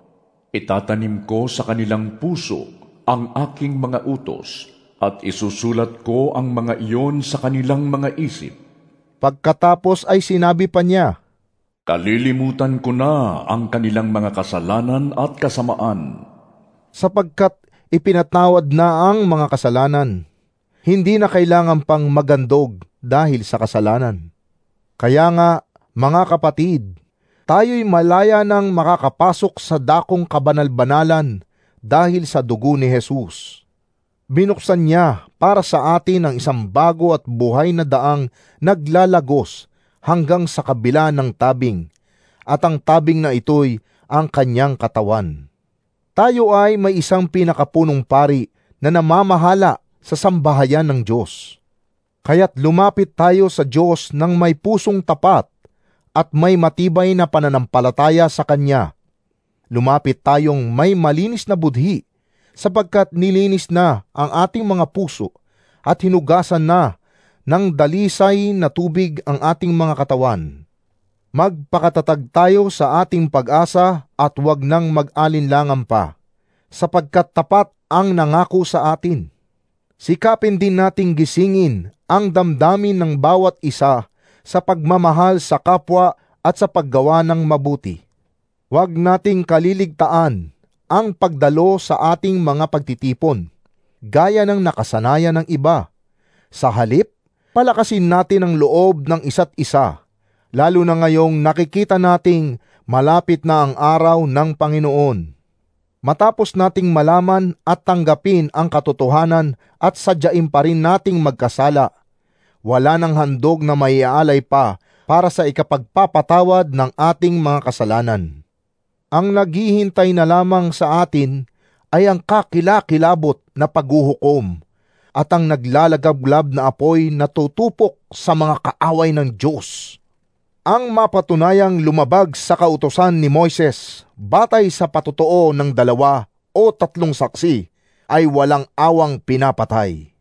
Itatanim ko sa kanilang puso ang aking mga utos, at isusulat ko ang mga iyon sa kanilang mga isip. Pagkatapos ay sinabi pa niya, Kalilimutan ko na ang kanilang mga kasalanan at kasamaan. sapagkat ipinatawad na ang mga kasalanan. Hindi na kailangan pang magandog dahil sa kasalanan. Kaya nga, mga kapatid, tayo'y malaya nang makakapasok sa dakong kabanal-banalan dahil sa dugo ni Jesus. Binuksan niya para sa atin ang isang bago at buhay na daang naglalagos hanggang sa kabila ng tabing, at ang tabing na ito'y ang kanyang katawan. Tayo ay may isang pinakapunong pari na namamahala sa sambahayan ng Diyos. Kaya't lumapit tayo sa Diyos ng may pusong tapat at may matibay na pananampalataya sa Kanya. Lumapit tayong may malinis na budhi, sapagkat nilinis na ang ating mga puso at hinugasan na ng dalisay na tubig ang ating mga katawan. Magpakatatag tayo sa ating pag-asa at huwag nang mag-alinlangan pa, sapagkat tapat ang nangako sa atin. Sikapin din nating gisingin ang damdamin ng bawat isa sa pagmamahal sa kapwa at sa paggawa ng mabuti. Huwag nating kaliligtaan ang pagdalo sa ating mga pagtitipon, gaya ng nakasanayan ng iba. Sa halip, palakasin natin ang loob ng isa't isa, lalo na ngayong nakikita nating malapit na ang araw ng Panginoon. Matapos nating malaman at tanggapin ang katotohanan at sadyain pa rin nating magkasala, wala nang handog na maiaalay pa para sa ikapagpapatawad ng ating mga kasalanan. Ang naghihintay na lamang sa atin ay ang kakilakilabot na paghuhukom at ang naglalagablab na apoy na tutupok sa mga kaaway ng Diyos. Ang mapatunayang lumabag sa kautusan ni Moises batay sa patotoo ng dalawa o tatlong saksi ay walang awang pinapatay.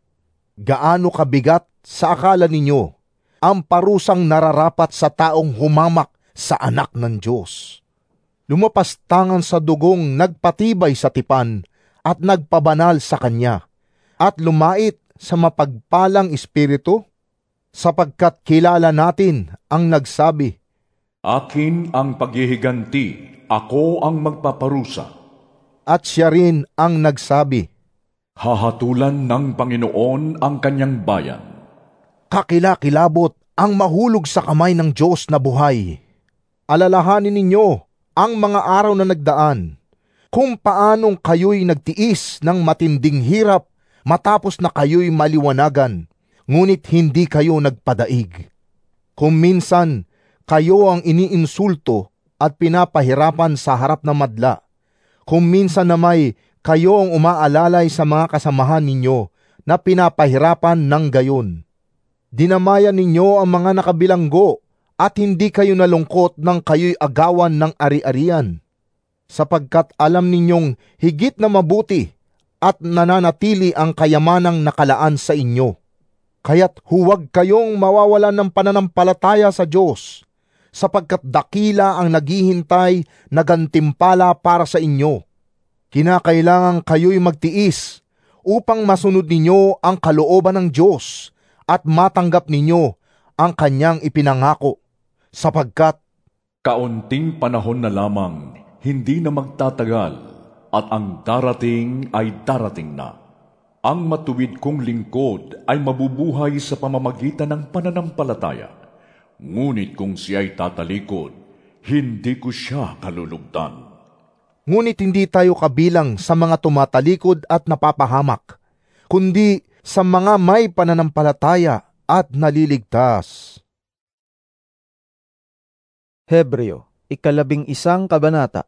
Gaano kabigat sa akala ninyo ang parusang nararapat sa taong humamak sa anak ng Diyos? lumapastangan sa dugong nagpatibay sa tipan at nagpabanal sa kanya, at lumait sa mapagpalang espiritu, sapagkat kilala natin ang nagsabi, Akin ang paghihiganti, ako ang magpaparusa. At siya rin ang nagsabi, Hahatulan ng Panginoon ang kanyang bayan. Kakilakilabot ang mahulog sa kamay ng Diyos na buhay. Alalahanin ninyo ang mga araw na nagdaan, kung paanong kayo'y nagtiis ng matinding hirap matapos na kayo'y maliwanagan, ngunit hindi kayo nagpadaig. Kung minsan kayo ang iniinsulto at pinapahirapan sa harap ng madla, kung minsan na may kayo ang umaalalay sa mga kasamahan ninyo na pinapahirapan ng gayon. Dinamayan ninyo ang mga nakabilanggo at hindi kayo nalungkot nang kayo'y agawan ng ari-arian, sapagkat alam ninyong higit na mabuti at nananatili ang kayamanang nakalaan sa inyo. Kaya't huwag kayong mawawalan ng pananampalataya sa Diyos, sapagkat dakila ang naghihintay na gantimpala para sa inyo. Kinakailangan kayo'y magtiis upang masunod ninyo ang kalooban ng Diyos at matanggap ninyo ang kanyang ipinangako, sapagkat Kaunting panahon na lamang, hindi na magtatagal, at ang darating ay darating na. Ang matuwid kong lingkod ay mabubuhay sa pamamagitan ng pananampalataya. Ngunit kung siya'y tatalikod, hindi ko siya kalulugdan. Ngunit hindi tayo kabilang sa mga tumatalikod at napapahamak, kundi sa mga may pananampalataya at naliligtas. Hebreo, ikalabing isang kabanata.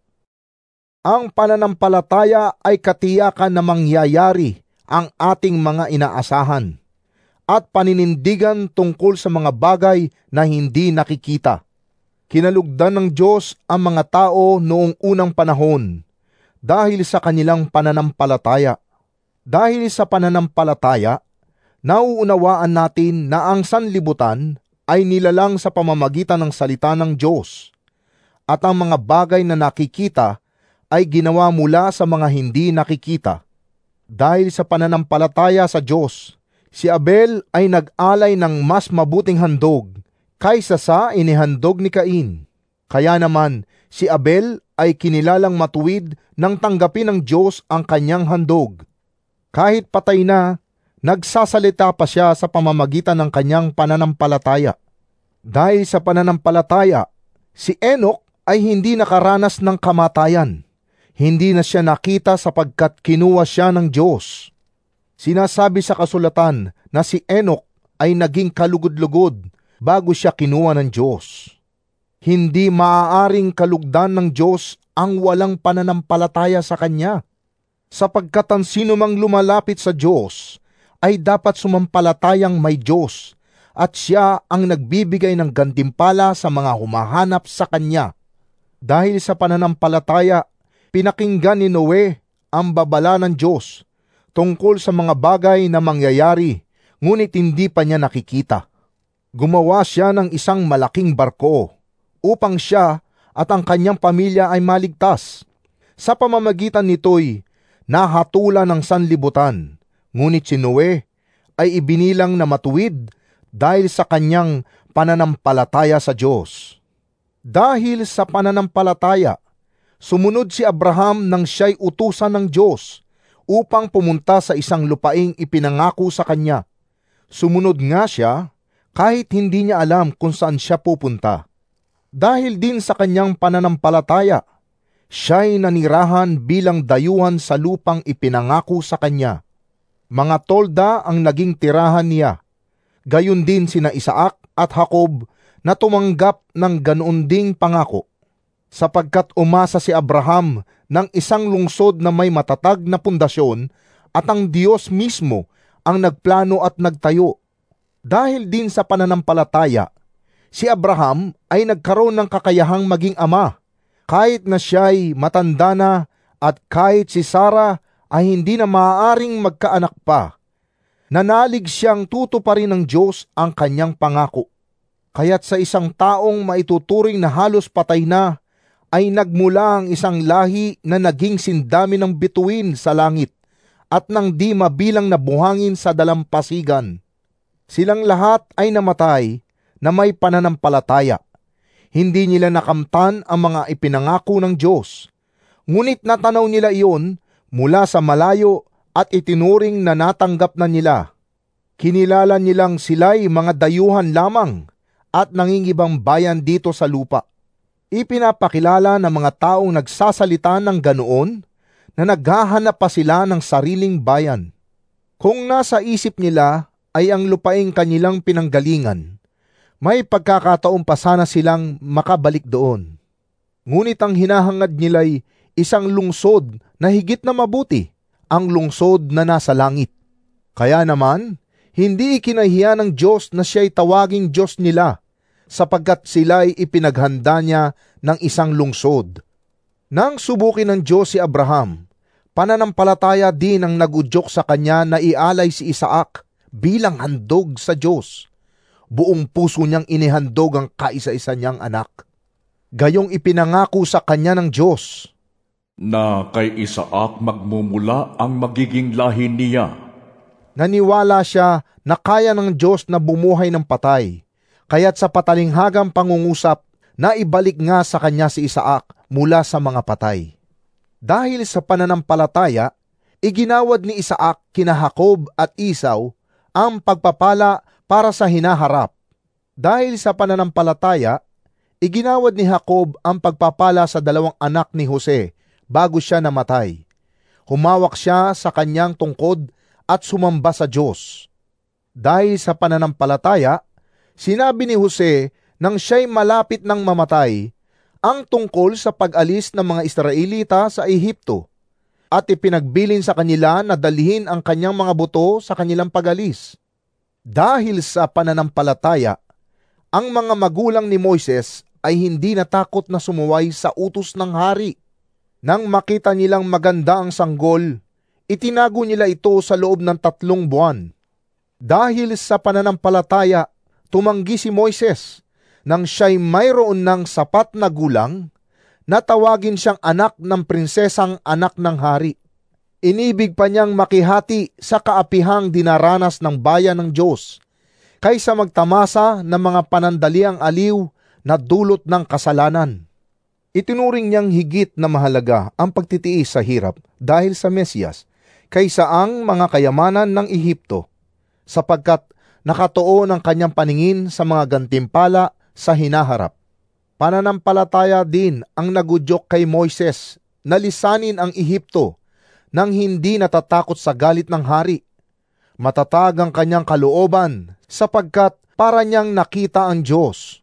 Ang pananampalataya ay katiyakan na mangyayari ang ating mga inaasahan at paninindigan tungkol sa mga bagay na hindi nakikita. Kinalugdan ng Diyos ang mga tao noong unang panahon dahil sa kanilang pananampalataya. Dahil sa pananampalataya, nauunawaan natin na ang sanlibutan ay nilalang sa pamamagitan ng salita ng Diyos, at ang mga bagay na nakikita ay ginawa mula sa mga hindi nakikita. Dahil sa pananampalataya sa Diyos, si Abel ay nag-alay ng mas mabuting handog kaysa sa inihandog ni Cain. Kaya naman, si Abel ay kinilalang matuwid nang tanggapin ng Diyos ang kanyang handog. Kahit patay na, nagsasalita pa siya sa pamamagitan ng kanyang pananampalataya. Dahil sa pananampalataya, si Enoch ay hindi nakaranas ng kamatayan. Hindi na siya nakita sapagkat kinuha siya ng Diyos. Sinasabi sa kasulatan na si Enoch ay naging kalugod-lugod bago siya kinuha ng Diyos. Hindi maaaring kalugdan ng Diyos ang walang pananampalataya sa Kanya, sapagkat ang sino mang lumalapit sa Diyos ay dapat sumampalatayang may Diyos at siya ang nagbibigay ng gantimpala sa mga humahanap sa Kanya. Dahil sa pananampalataya, pinakinggan ni Noe ang babala ng Diyos tungkol sa mga bagay na mangyayari, ngunit hindi pa niya nakikita. Gumawa siya ng isang malaking barko upang siya at ang kanyang pamilya ay maligtas. Sa pamamagitan nito'y nahatulan ng sanlibutan, ngunit si Noe ay ibinilang na matuwid dahil sa kanyang pananampalataya sa Diyos. Dahil sa pananampalataya, sumunod si Abraham nang siya'y utusan ng Diyos upang pumunta sa isang lupaing ipinangako sa kanya. Sumunod nga siya kahit hindi niya alam kung saan siya pupunta. Dahil din sa kanyang pananampalataya, siya'y nanirahan bilang dayuhan sa lupang ipinangako sa kanya. Mga tolda ang naging tirahan niya. Gayon din sina Isaac at Jacob na tumanggap ng ganoon ding pangako. Sapagkat umasa si Abraham ng isang lungsod na may matatag na pundasyon at ang Diyos mismo ang nagplano at nagtayo. Dahil din sa pananampalataya, si Abraham ay nagkaroon ng kakayahang maging ama, kahit na siya'y matanda na at kahit si Sarah ay hindi na maaaring magkaanak pa. Nanalig siyang tutuparin ng Diyos ang kanyang pangako. Kaya't sa isang taong maituturing na halos patay na, ay nagmula ang isang lahi na naging sindami ng bituin sa langit at ng di mabilang na buhangin sa dalampasigan. Silang lahat ay namatay na may pananampalataya. Hindi nila nakamtan ang mga ipinangako ng Diyos. Ngunit natanaw nila iyon mula sa malayo at itinuring na natanggap na nila. Kinilala nilang sila'y mga dayuhan lamang at nangingibang bayan dito sa lupa. Ipinapakilala ng mga taong nagsasalita ng ganoon na naghahanap pa sila ng sariling bayan. Kung nasa isip nila ay ang lupaing kanilang pinanggalingan, may pagkakataon pa sana silang makabalik doon. Ngunit ang hinahangad nila'y isang lungsod na higit na mabuti, ang lungsod na nasa langit. Kaya naman, hindi ikinahiya ng Diyos na siya'y tawaging Diyos nila, sapagkat sila'y ipinaghanda niya ng isang lungsod. Nang subukin ng Diyos si Abraham, pananampalataya din ang nagudyok sa kanya na ialay si Isaac bilang handog sa Diyos. Buong puso niyang inihandog ang kaisa-isa niyang anak. Gayong ipinangako sa kanya ng Diyos na kay Isaac magmumula ang magiging lahi niya. Naniwala siya na kaya ng Diyos na bumuhay ng patay, kaya't sa patalinghagang pangungusap, na ibalik nga sa kanya si Isaac mula sa mga patay. Dahil sa pananampalataya, iginawad ni Isaac kina Jacob at Esau ang pagpapala para sa hinaharap. Dahil sa pananampalataya, iginawad ni Jacob ang pagpapala sa dalawang anak ni Jose bago siya namatay. Humawak siya sa kanyang tungkod at sumamba sa Diyos. Dahil sa pananampalataya, sinabi ni Jose nang siya'y malapit ng mamatay ang tungkol sa pag-alis ng mga Israelita sa Ehipto at ipinagbilin sa kanila na dalhin ang kanyang mga buto sa kanilang pag-alis. Dahil sa pananampalataya, ang mga magulang ni Moises ay hindi natakot na sumuway sa utos ng hari. Nang makita nilang maganda ang sanggol, itinago nila ito sa loob ng tatlong buwan. Dahil sa pananampalataya, tumanggi si Moises nang siya'y mayroon ng sapat na gulang na tawagin siyang anak ng prinsesang anak ng hari. Inibig pa niyang makihati sa kaapihang dinaranas ng bayan ng Diyos kaysa magtamasa ng mga panandaliang aliw na dulot ng kasalanan. Itinuring niyang higit na mahalaga ang pagtitiis sa hirap dahil sa Mesiyas kaysa ang mga kayamanan ng Ehipto, sapagkat nakatuon ang kanyang paningin sa mga gantimpala sa hinaharap. Pananampalataya din ang nagudyok kay Moises na lisanin ang Ehipto nang hindi natatakot sa galit ng hari. Matatag ang kanyang kalooban sapagkat para niyang nakita ang Diyos.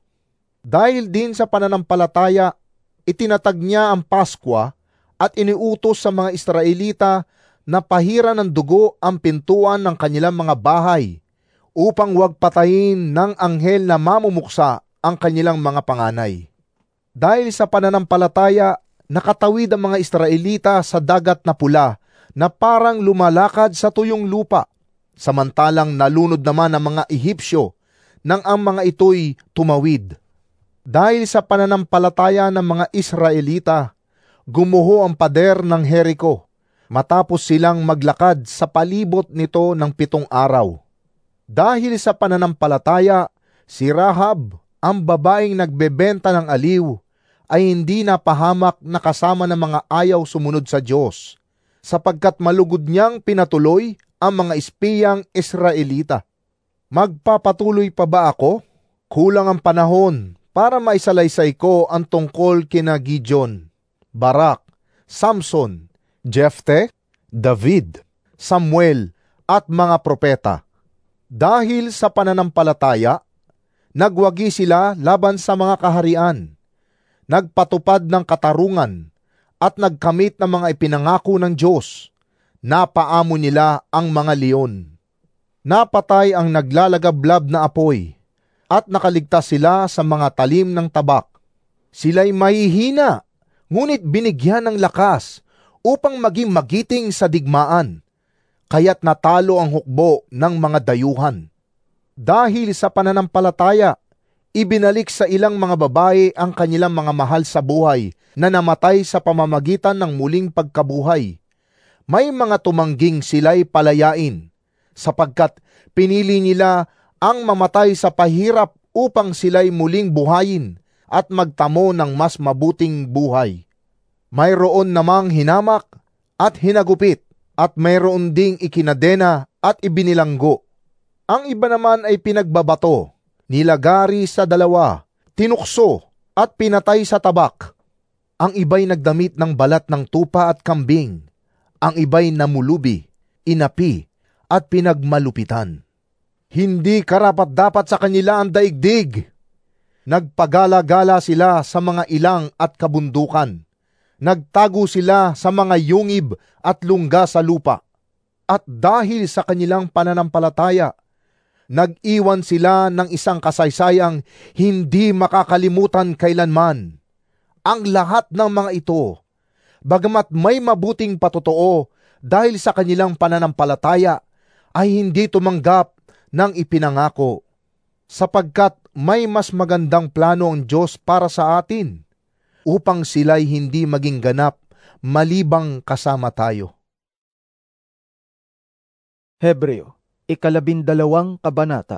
Dahil din sa pananampalataya, itinatag niya ang Paskwa at iniutos sa mga Israelita na pahiran ng dugo ang pintuan ng kanilang mga bahay upang huwag patayin ng anghel na mamumuksa ang kanilang mga panganay. Dahil sa pananampalataya, nakatawid ang mga Israelita sa dagat na pula na parang lumalakad sa tuyong lupa, samantalang nalunod naman ang mga Ehipsyo nang ang mga ito'y tumawid. Dahil sa pananampalataya ng mga Israelita, gumuho ang pader ng Jericho matapos silang maglakad sa palibot nito ng pitong araw. Dahil sa pananampalataya, si Rahab, ang babaeng nagbebenta ng aliw, ay hindi napahamak na kasama ng mga ayaw sumunod sa Diyos, sapagkat malugod niyang pinatuloy ang mga espiyang Israelita. Magpapatuloy pa ba ako? Kulang ang panahon para maisalaysay ko ang tungkol kina Gideon, Barak, Samson, Jefte, David, Samuel, at mga propeta. Dahil sa pananampalataya, nagwagi sila laban sa mga kaharian, nagpatupad ng katarungan, at nagkamit ng mga ipinangako ng Diyos. Napaamo nila ang mga leon. Napatay ang naglalagablab na apoy, at nakaligtas sila sa mga talim ng tabak. Sila'y mahihina, ngunit binigyan ng lakas upang maging magiting sa digmaan, kaya't natalo ang hukbo ng mga dayuhan. Dahil sa pananampalataya, ibinalik sa ilang mga babae ang kanilang mga mahal sa buhay na namatay sa pamamagitan ng muling pagkabuhay. May mga tumangging sila'y palayain, sapagkat pinili nila ang mamatay sa pahirap upang sila'y muling buhayin at magtamo ng mas mabuting buhay. Mayroon namang hinamak at hinagupit, at mayroon ding ikinadena at ibinilanggo. Ang iba naman ay pinagbabato, nilagari sa dalawa, tinukso at pinatay sa tabak. Ang iba'y nagdamit ng balat ng tupa at kambing. Ang iba'y namulubi, inapi at pinagmalupitan. Hindi karapat-dapat sa kanila ang daigdig. Nagpagala-gala sila sa mga ilang at kabundukan. Nagtago sila sa mga yungib at lungga sa lupa. At dahil sa kanilang pananampalataya, nag-iwan sila ng isang kasaysayang hindi makakalimutan kailanman. Ang lahat ng mga ito, bagamat may mabuting patotoo dahil sa kanilang pananampalataya, ay hindi tumanggap ng ipinangako, sapagkat may mas magandang plano ang Diyos para sa atin, upang sila'y hindi maging ganap malibang kasama tayo. Hebreo, ikalabindalawang kabanata.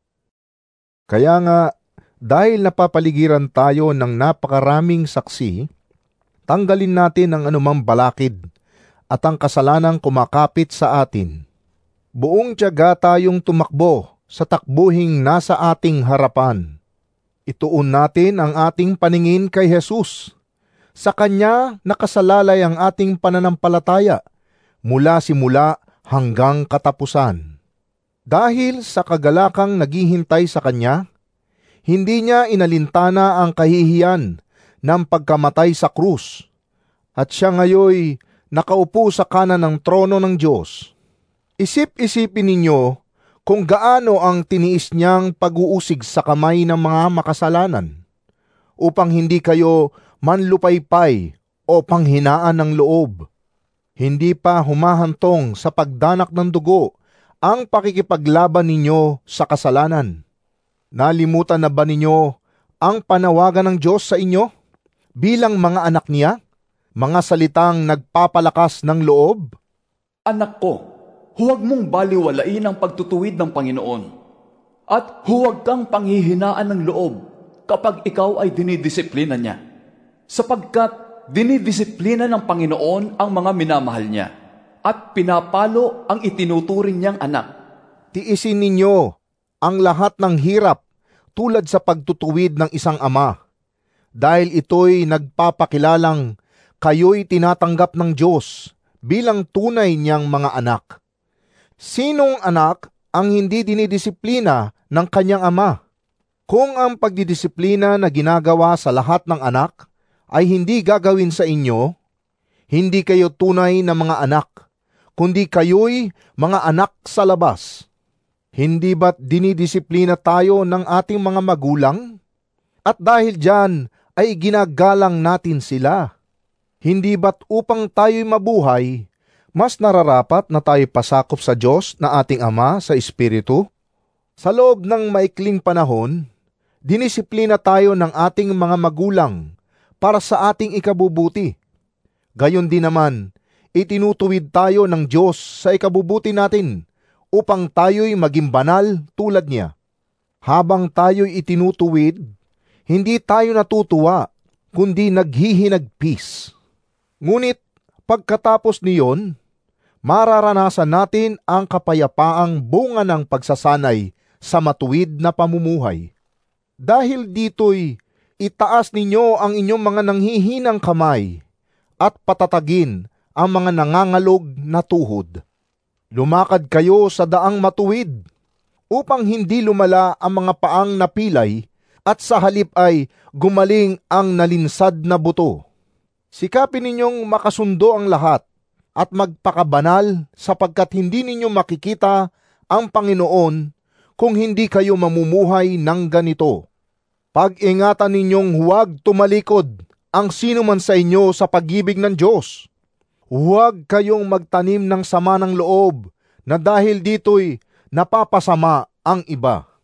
Kaya nga, dahil napapaligiran tayo ng napakaraming saksi, tanggalin natin ang anumang balakid at ang kasalanang kumakapit sa atin. Buong tiyaga tayong tumakbo sa takbuhing nasa ating harapan. Ituon natin ang ating paningin kay Jesus. Sa Kanya nakasalalay ang ating pananampalataya mula simula hanggang katapusan. Dahil sa kagalakang naghihintay sa Kanya, hindi Niya inalintana ang kahihiyan ng pagkamatay sa krus, at Siya ngayoy nakaupo sa kanan ng trono ng Diyos. Isip-isipin ninyo kung gaano ang tiniis Niyang pag-uusig sa kamay ng mga makasalanan, upang hindi kayo manlupaypay o panghinaan ng loob. Hindi pa humahantong sa pagdanak ng dugo ang pakikipaglaban ninyo sa kasalanan. Nalimutan na ba ninyo ang panawagan ng Diyos sa inyo bilang mga anak niya? Mga salitang nagpapalakas ng loob? Anak ko, huwag mong baliwalain ang pagtutuwid ng Panginoon, at huwag kang panghihinaan ng loob kapag ikaw ay dinidisiplina niya, sapagkat dinidisiplina ng Panginoon ang mga minamahal niya, at pinapalo ang itinuturing niyang anak. Tiisin ninyo ang lahat ng hirap tulad sa pagtutuwid ng isang ama, dahil ito'y nagpapakilalang kayo'y tinatanggap ng Diyos bilang tunay niyang mga anak. Sinong anak ang hindi dinidisiplina ng kanyang ama? Kung ang pagdidisiplina na ginagawa sa lahat ng anak ay hindi gagawin sa inyo, hindi kayo tunay na mga anak, kundi kayo'y mga anak sa labas. Hindi ba't dinidisiplina tayo ng ating mga magulang? At dahil diyan ay ginagalang natin sila. Hindi ba't upang tayo'y mabuhay, mas nararapat na tayo pasakop sa Diyos na ating Ama sa Espiritu? Sa loob ng maikling panahon, dinisiplina tayo ng ating mga magulang para sa ating ikabubuti. Gayon din naman, itinutuwid tayo ng Diyos sa ikabubuti natin upang tayo'y maging banal tulad niya. Habang tayo'y itinutuwid, hindi tayo natutuwa, kundi naghihinagpis. Ngunit pagkatapos niyon, mararanasan natin ang kapayapaang bunga ng pagsasanay sa matuwid na pamumuhay. Dahil dito'y itaas ninyo ang inyong mga nanghihinang kamay at patatagin ang mga nangangalog na tuhod. Lumakad kayo sa daang matuwid upang hindi lumala ang mga paang napilay at sa halip ay gumaling ang nalinsad na buto. Sikapin ninyong makasundo ang lahat at magpakabanal sapagkat hindi ninyo makikita ang Panginoon kung hindi kayo mamumuhay ng ganito. Pag-ingatan ninyong huwag tumalikod ang sino man sa inyo sa pag-ibig ng Diyos. Huwag kayong magtanim ng sama ng loob na dahil dito'y napapasama ang iba.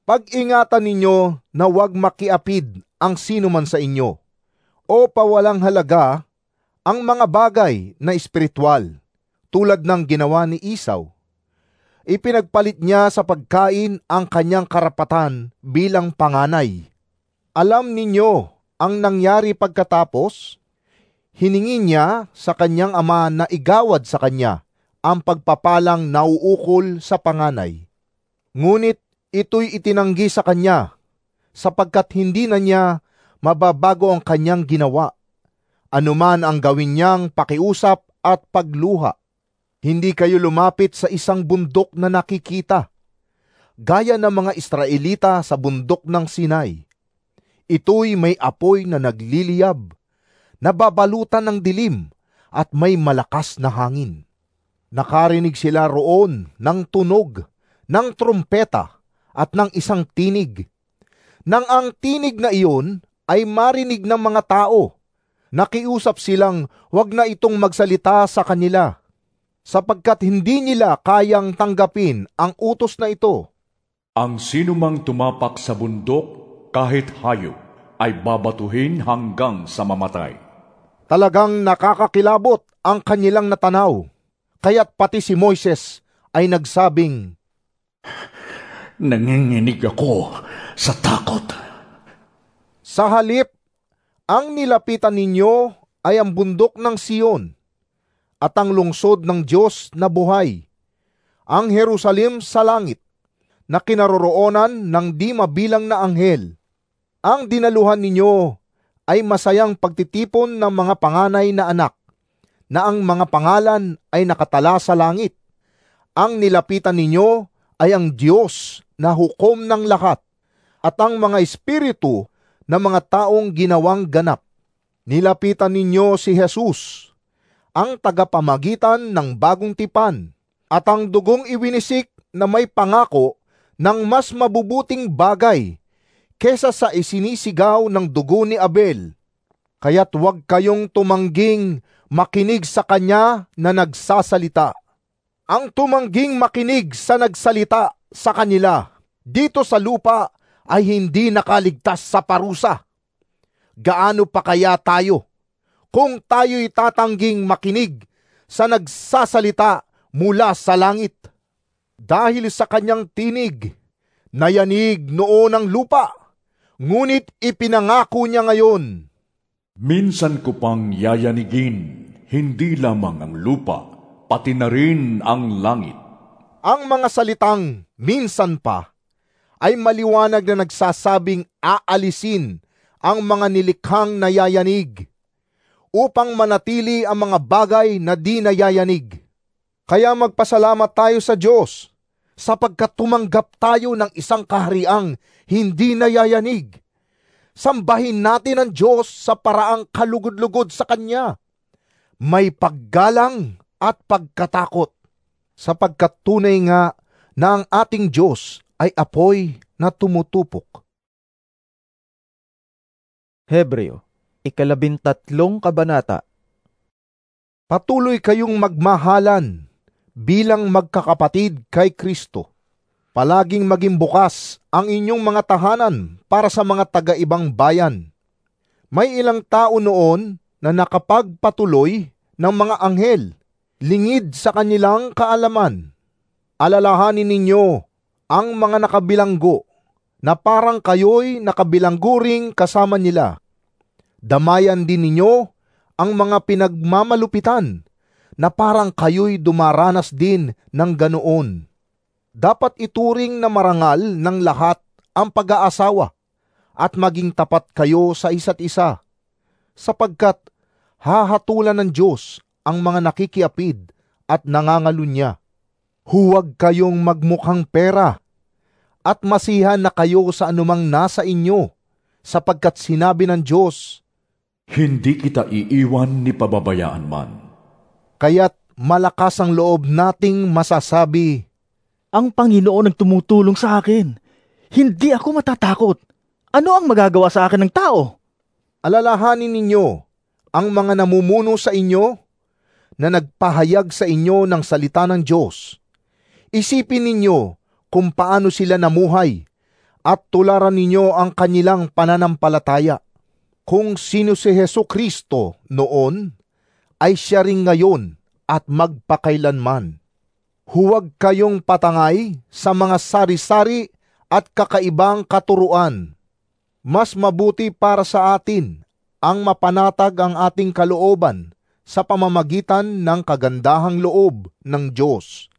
Pag-ingatan ninyo na huwag makiapid ang sino man sa inyo, o pawalang halaga ang mga bagay na espiritual, tulad ng ginawa ni Esau. Ipinagpalit niya sa pagkain ang kanyang karapatan bilang panganay. Alam ninyo ang nangyari pagkatapos? Hiningi niya sa kanyang ama na igawad sa kanya ang pagpapalang nauukol sa panganay. Ngunit ito'y itinanggi sa kanya, sapagkat hindi na niya mababago ang kanyang ginawa, anuman ang gawin niyang pakiusap at pagluha. Hindi kayo lumapit sa isang bundok na nakikita, gaya ng mga Israelita sa bundok ng Sinai. Ito'y may apoy na nagliliyab, nababalutan ng dilim, at may malakas na hangin. Nakarinig sila roon ng tunog, ng trumpeta, at ng isang tinig. Nang ang tinig na iyon ay marinig ng mga tao, nakiusap silang wag na itong magsalita sa kanila, sapagkat hindi nila kayang tanggapin ang utos na ito. Ang sinumang tumapak sa bundok, kahit hayop, ay babatuhin hanggang sa mamatay. Talagang nakakakilabot ang kanilang natanaw, kaya't pati si Moises ay nagsabing, Nanginginig ako sa takot. Sa halip, ang nilapitan ninyo ay ang bundok ng Sion, at ang lungsod ng Diyos na buhay, ang Jerusalem sa langit, na kinaroroonan ng di mabilang na anghel. Ang dinaluhan ninyo ay masayang pagtitipon ng mga panganay na anak, na ang mga pangalan ay nakatala sa langit. Ang nilapitan ninyo ay ang Diyos na hukom ng lahat, at ang mga espiritu ng mga taong ginawang ganap. Nilapitan ninyo si Jesus, ang tagapamagitan ng bagong tipan, at ang dugong iwinisik na may pangako ng mas mabubuting bagay kesa sa isinisigaw ng dugo ni Abel. Kaya't huwag kayong tumangging makinig sa kanya na nagsasalita. Ang tumangging makinig sa nagsalita sa kanila dito sa lupa ay hindi nakaligtas sa parusa. Gaano pa kaya tayo kung tayo'y tatangging makinig sa nagsasalita mula sa langit? Dahil sa kanyang tinig, nayanig noon ang lupa, ngunit ipinangako niya ngayon. Minsan ko pang yayanigin, hindi lamang ang lupa, pati na rin ang langit. Ang mga salitang minsan pa ay maliwanag na nagsasabing aalisin ang mga nilikhang nayayanig upang manatili ang mga bagay na di nayayanig. Kaya magpasalamat tayo sa Diyos sapagkat tumanggap tayo ng isang kahariang hindi nayayanig. Sambahin natin ang Diyos sa paraang kalugod-lugod sa Kanya. May paggalang at pagkatakot, sapagkat tunay nga na ang ating Diyos ay apoy na tumutupok. Hebreo, ikalabintatlong kabanata. Patuloy kayong magmahalan bilang magkakapatid kay Kristo. Palaging maging bukas ang inyong mga tahanan para sa mga taga-ibang bayan. May ilang tao noon na nakapagpatuloy ng mga anghel, lingid sa kanilang kaalaman. Alalahanin ninyo ang mga nakabilanggo, na parang kayo'y nakabilanggo ring kasama nila. Damayan din ninyo ang mga pinagmamalupitan, na parang kayo'y dumaranas din ng ganoon. Dapat ituring na marangal ng lahat ang pag-aasawa, at maging tapat kayo sa isa't isa, sapagkat hahatulan ng Diyos ang mga nakikiapid at nangangalunya. Huwag kayong magmukhang pera, at masihan na kayo sa anumang nasa inyo, sapagkat sinabi ng Diyos, Hindi kita iiwan ni pababayaan man. Kaya't malakas ang loob nating masasabi, Ang Panginoon ang tumutulong sa akin. Hindi ako matatakot. Ano ang magagawa sa akin ng tao? alalahanin ninyo ang mga namumuno sa inyo na nagpahayag sa inyo ng salita ng Diyos. Isipin ninyo kung paano sila namuhay at tularan ninyo ang kanilang pananampalataya. Kung sino si Jesucristo noon, ay siya rin ngayon at magpakailanman. Huwag kayong patangay sa mga sari-sari at kakaibang katuruan. Mas mabuti para sa atin ang mapanatag ang ating kalooban sa pamamagitan ng kagandahang loob ng Diyos,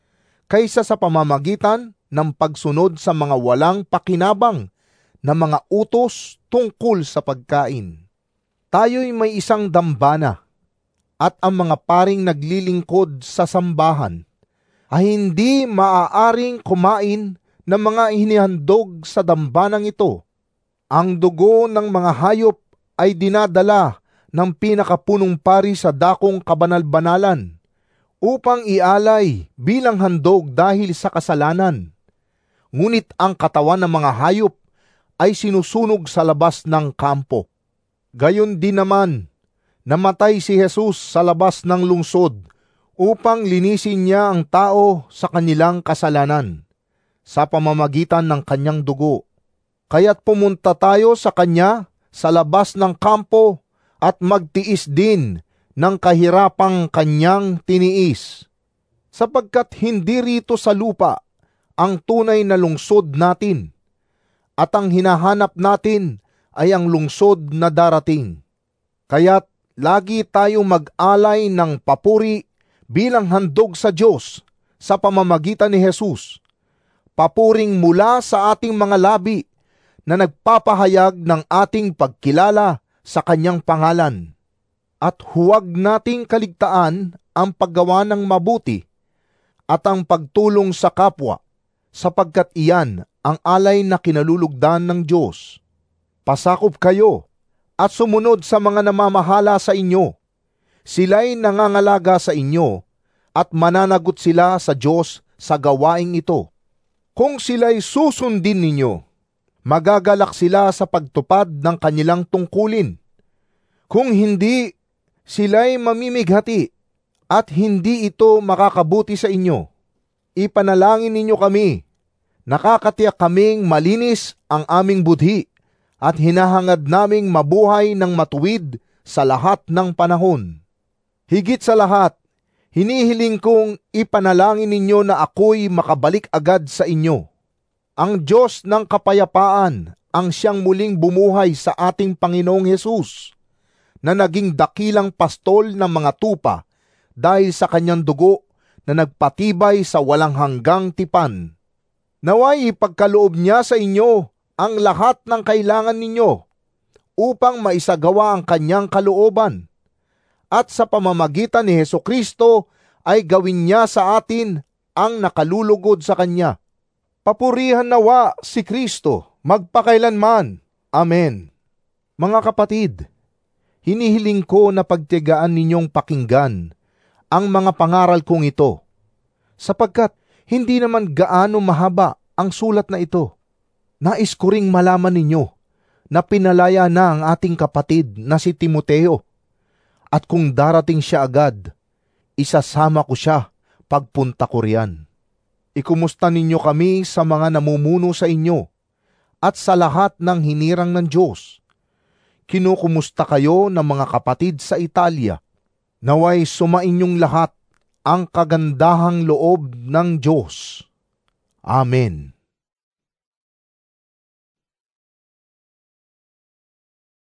kaysa sa pamamagitan ng pagsunod sa mga walang pakinabang na mga utos tungkol sa pagkain. Tayo'y may isang dambana, at ang mga paring naglilingkod sa sambahan ay hindi maaaring kumain ng mga inihandog sa dambanang ito. Ang dugo ng mga hayop ay dinadala ng pinakapunong pari sa dakong kabanal-banalan upang ialay bilang handog dahil sa kasalanan. Ngunit ang katawan ng mga hayop ay sinusunog sa labas ng kampo. Gayon din naman, namatay si Jesus sa labas ng lungsod upang linisin niya ang tao sa kanilang kasalanan sa pamamagitan ng kanyang dugo. Kaya't pumunta tayo sa kanya sa labas ng kampo at magtiis din ng kahirapang kanyang tiniis. Sapagkat hindi rito sa lupa ang tunay na lungsod natin, at ang hinahanap natin ay ang lungsod na darating. Kaya't lagi tayong mag-alay ng papuri bilang handog sa Diyos sa pamamagitan ni Jesus, papuring mula sa ating mga labi na nagpapahayag ng ating pagkilala sa kanyang pangalan. At huwag nating kaligtaan ang paggawa ng mabuti at ang pagtulong sa kapwa, sapagkat iyan ang alay na kinalulugdan ng Diyos. Pasakop kayo at sumunod sa mga namamahala sa inyo. Sila'y nangangalaga sa inyo at mananagot sila sa Diyos sa gawaing ito. Kung sila'y susundin ninyo, magagalak sila sa pagtupad ng kanilang tungkulin. Kung hindi, sila'y mamimighati at hindi ito makakabuti sa inyo. Ipanalangin ninyo kami. Nakakatiyak kaming malinis ang aming budhi at hinahangad naming mabuhay ng matuwid sa lahat ng panahon. Higit sa lahat, hinihiling kong ipanalangin ninyo na ako'y makabalik agad sa inyo. Ang Diyos ng kapayapaan ang siyang muling bumuhay sa ating Panginoong Hesus, na naging dakilang pastol ng mga tupa dahil sa kanyang dugo na nagpatibay sa walang hanggang tipan. Naway ipagkaloob niya sa inyo ang lahat ng kailangan ninyo upang maisagawa ang kanyang kalooban, at sa pamamagitan ni Hesukristo ay gawin niya sa atin ang nakalulugod sa kanya. Papurihan nawa si Kristo magpakailanman. Amen. Mga kapatid, hinihiling ko na pagtiyagaan ninyong pakinggan ang mga pangaral kong ito, sapagkat hindi naman gaano mahaba ang sulat na ito. Nais ko ring malaman ninyo na pinalaya na ang ating kapatid na si Timoteo, at kung darating siya agad, isasama ko siya pagpunta ko riyan. Ikumusta ninyo kami sa mga namumuno sa inyo at sa lahat ng hinirang ng Diyos. Kinukumusta kayo ng mga kapatid sa Italia. Naway sumainyong lahat ang kagandahang loob ng Diyos. Amen.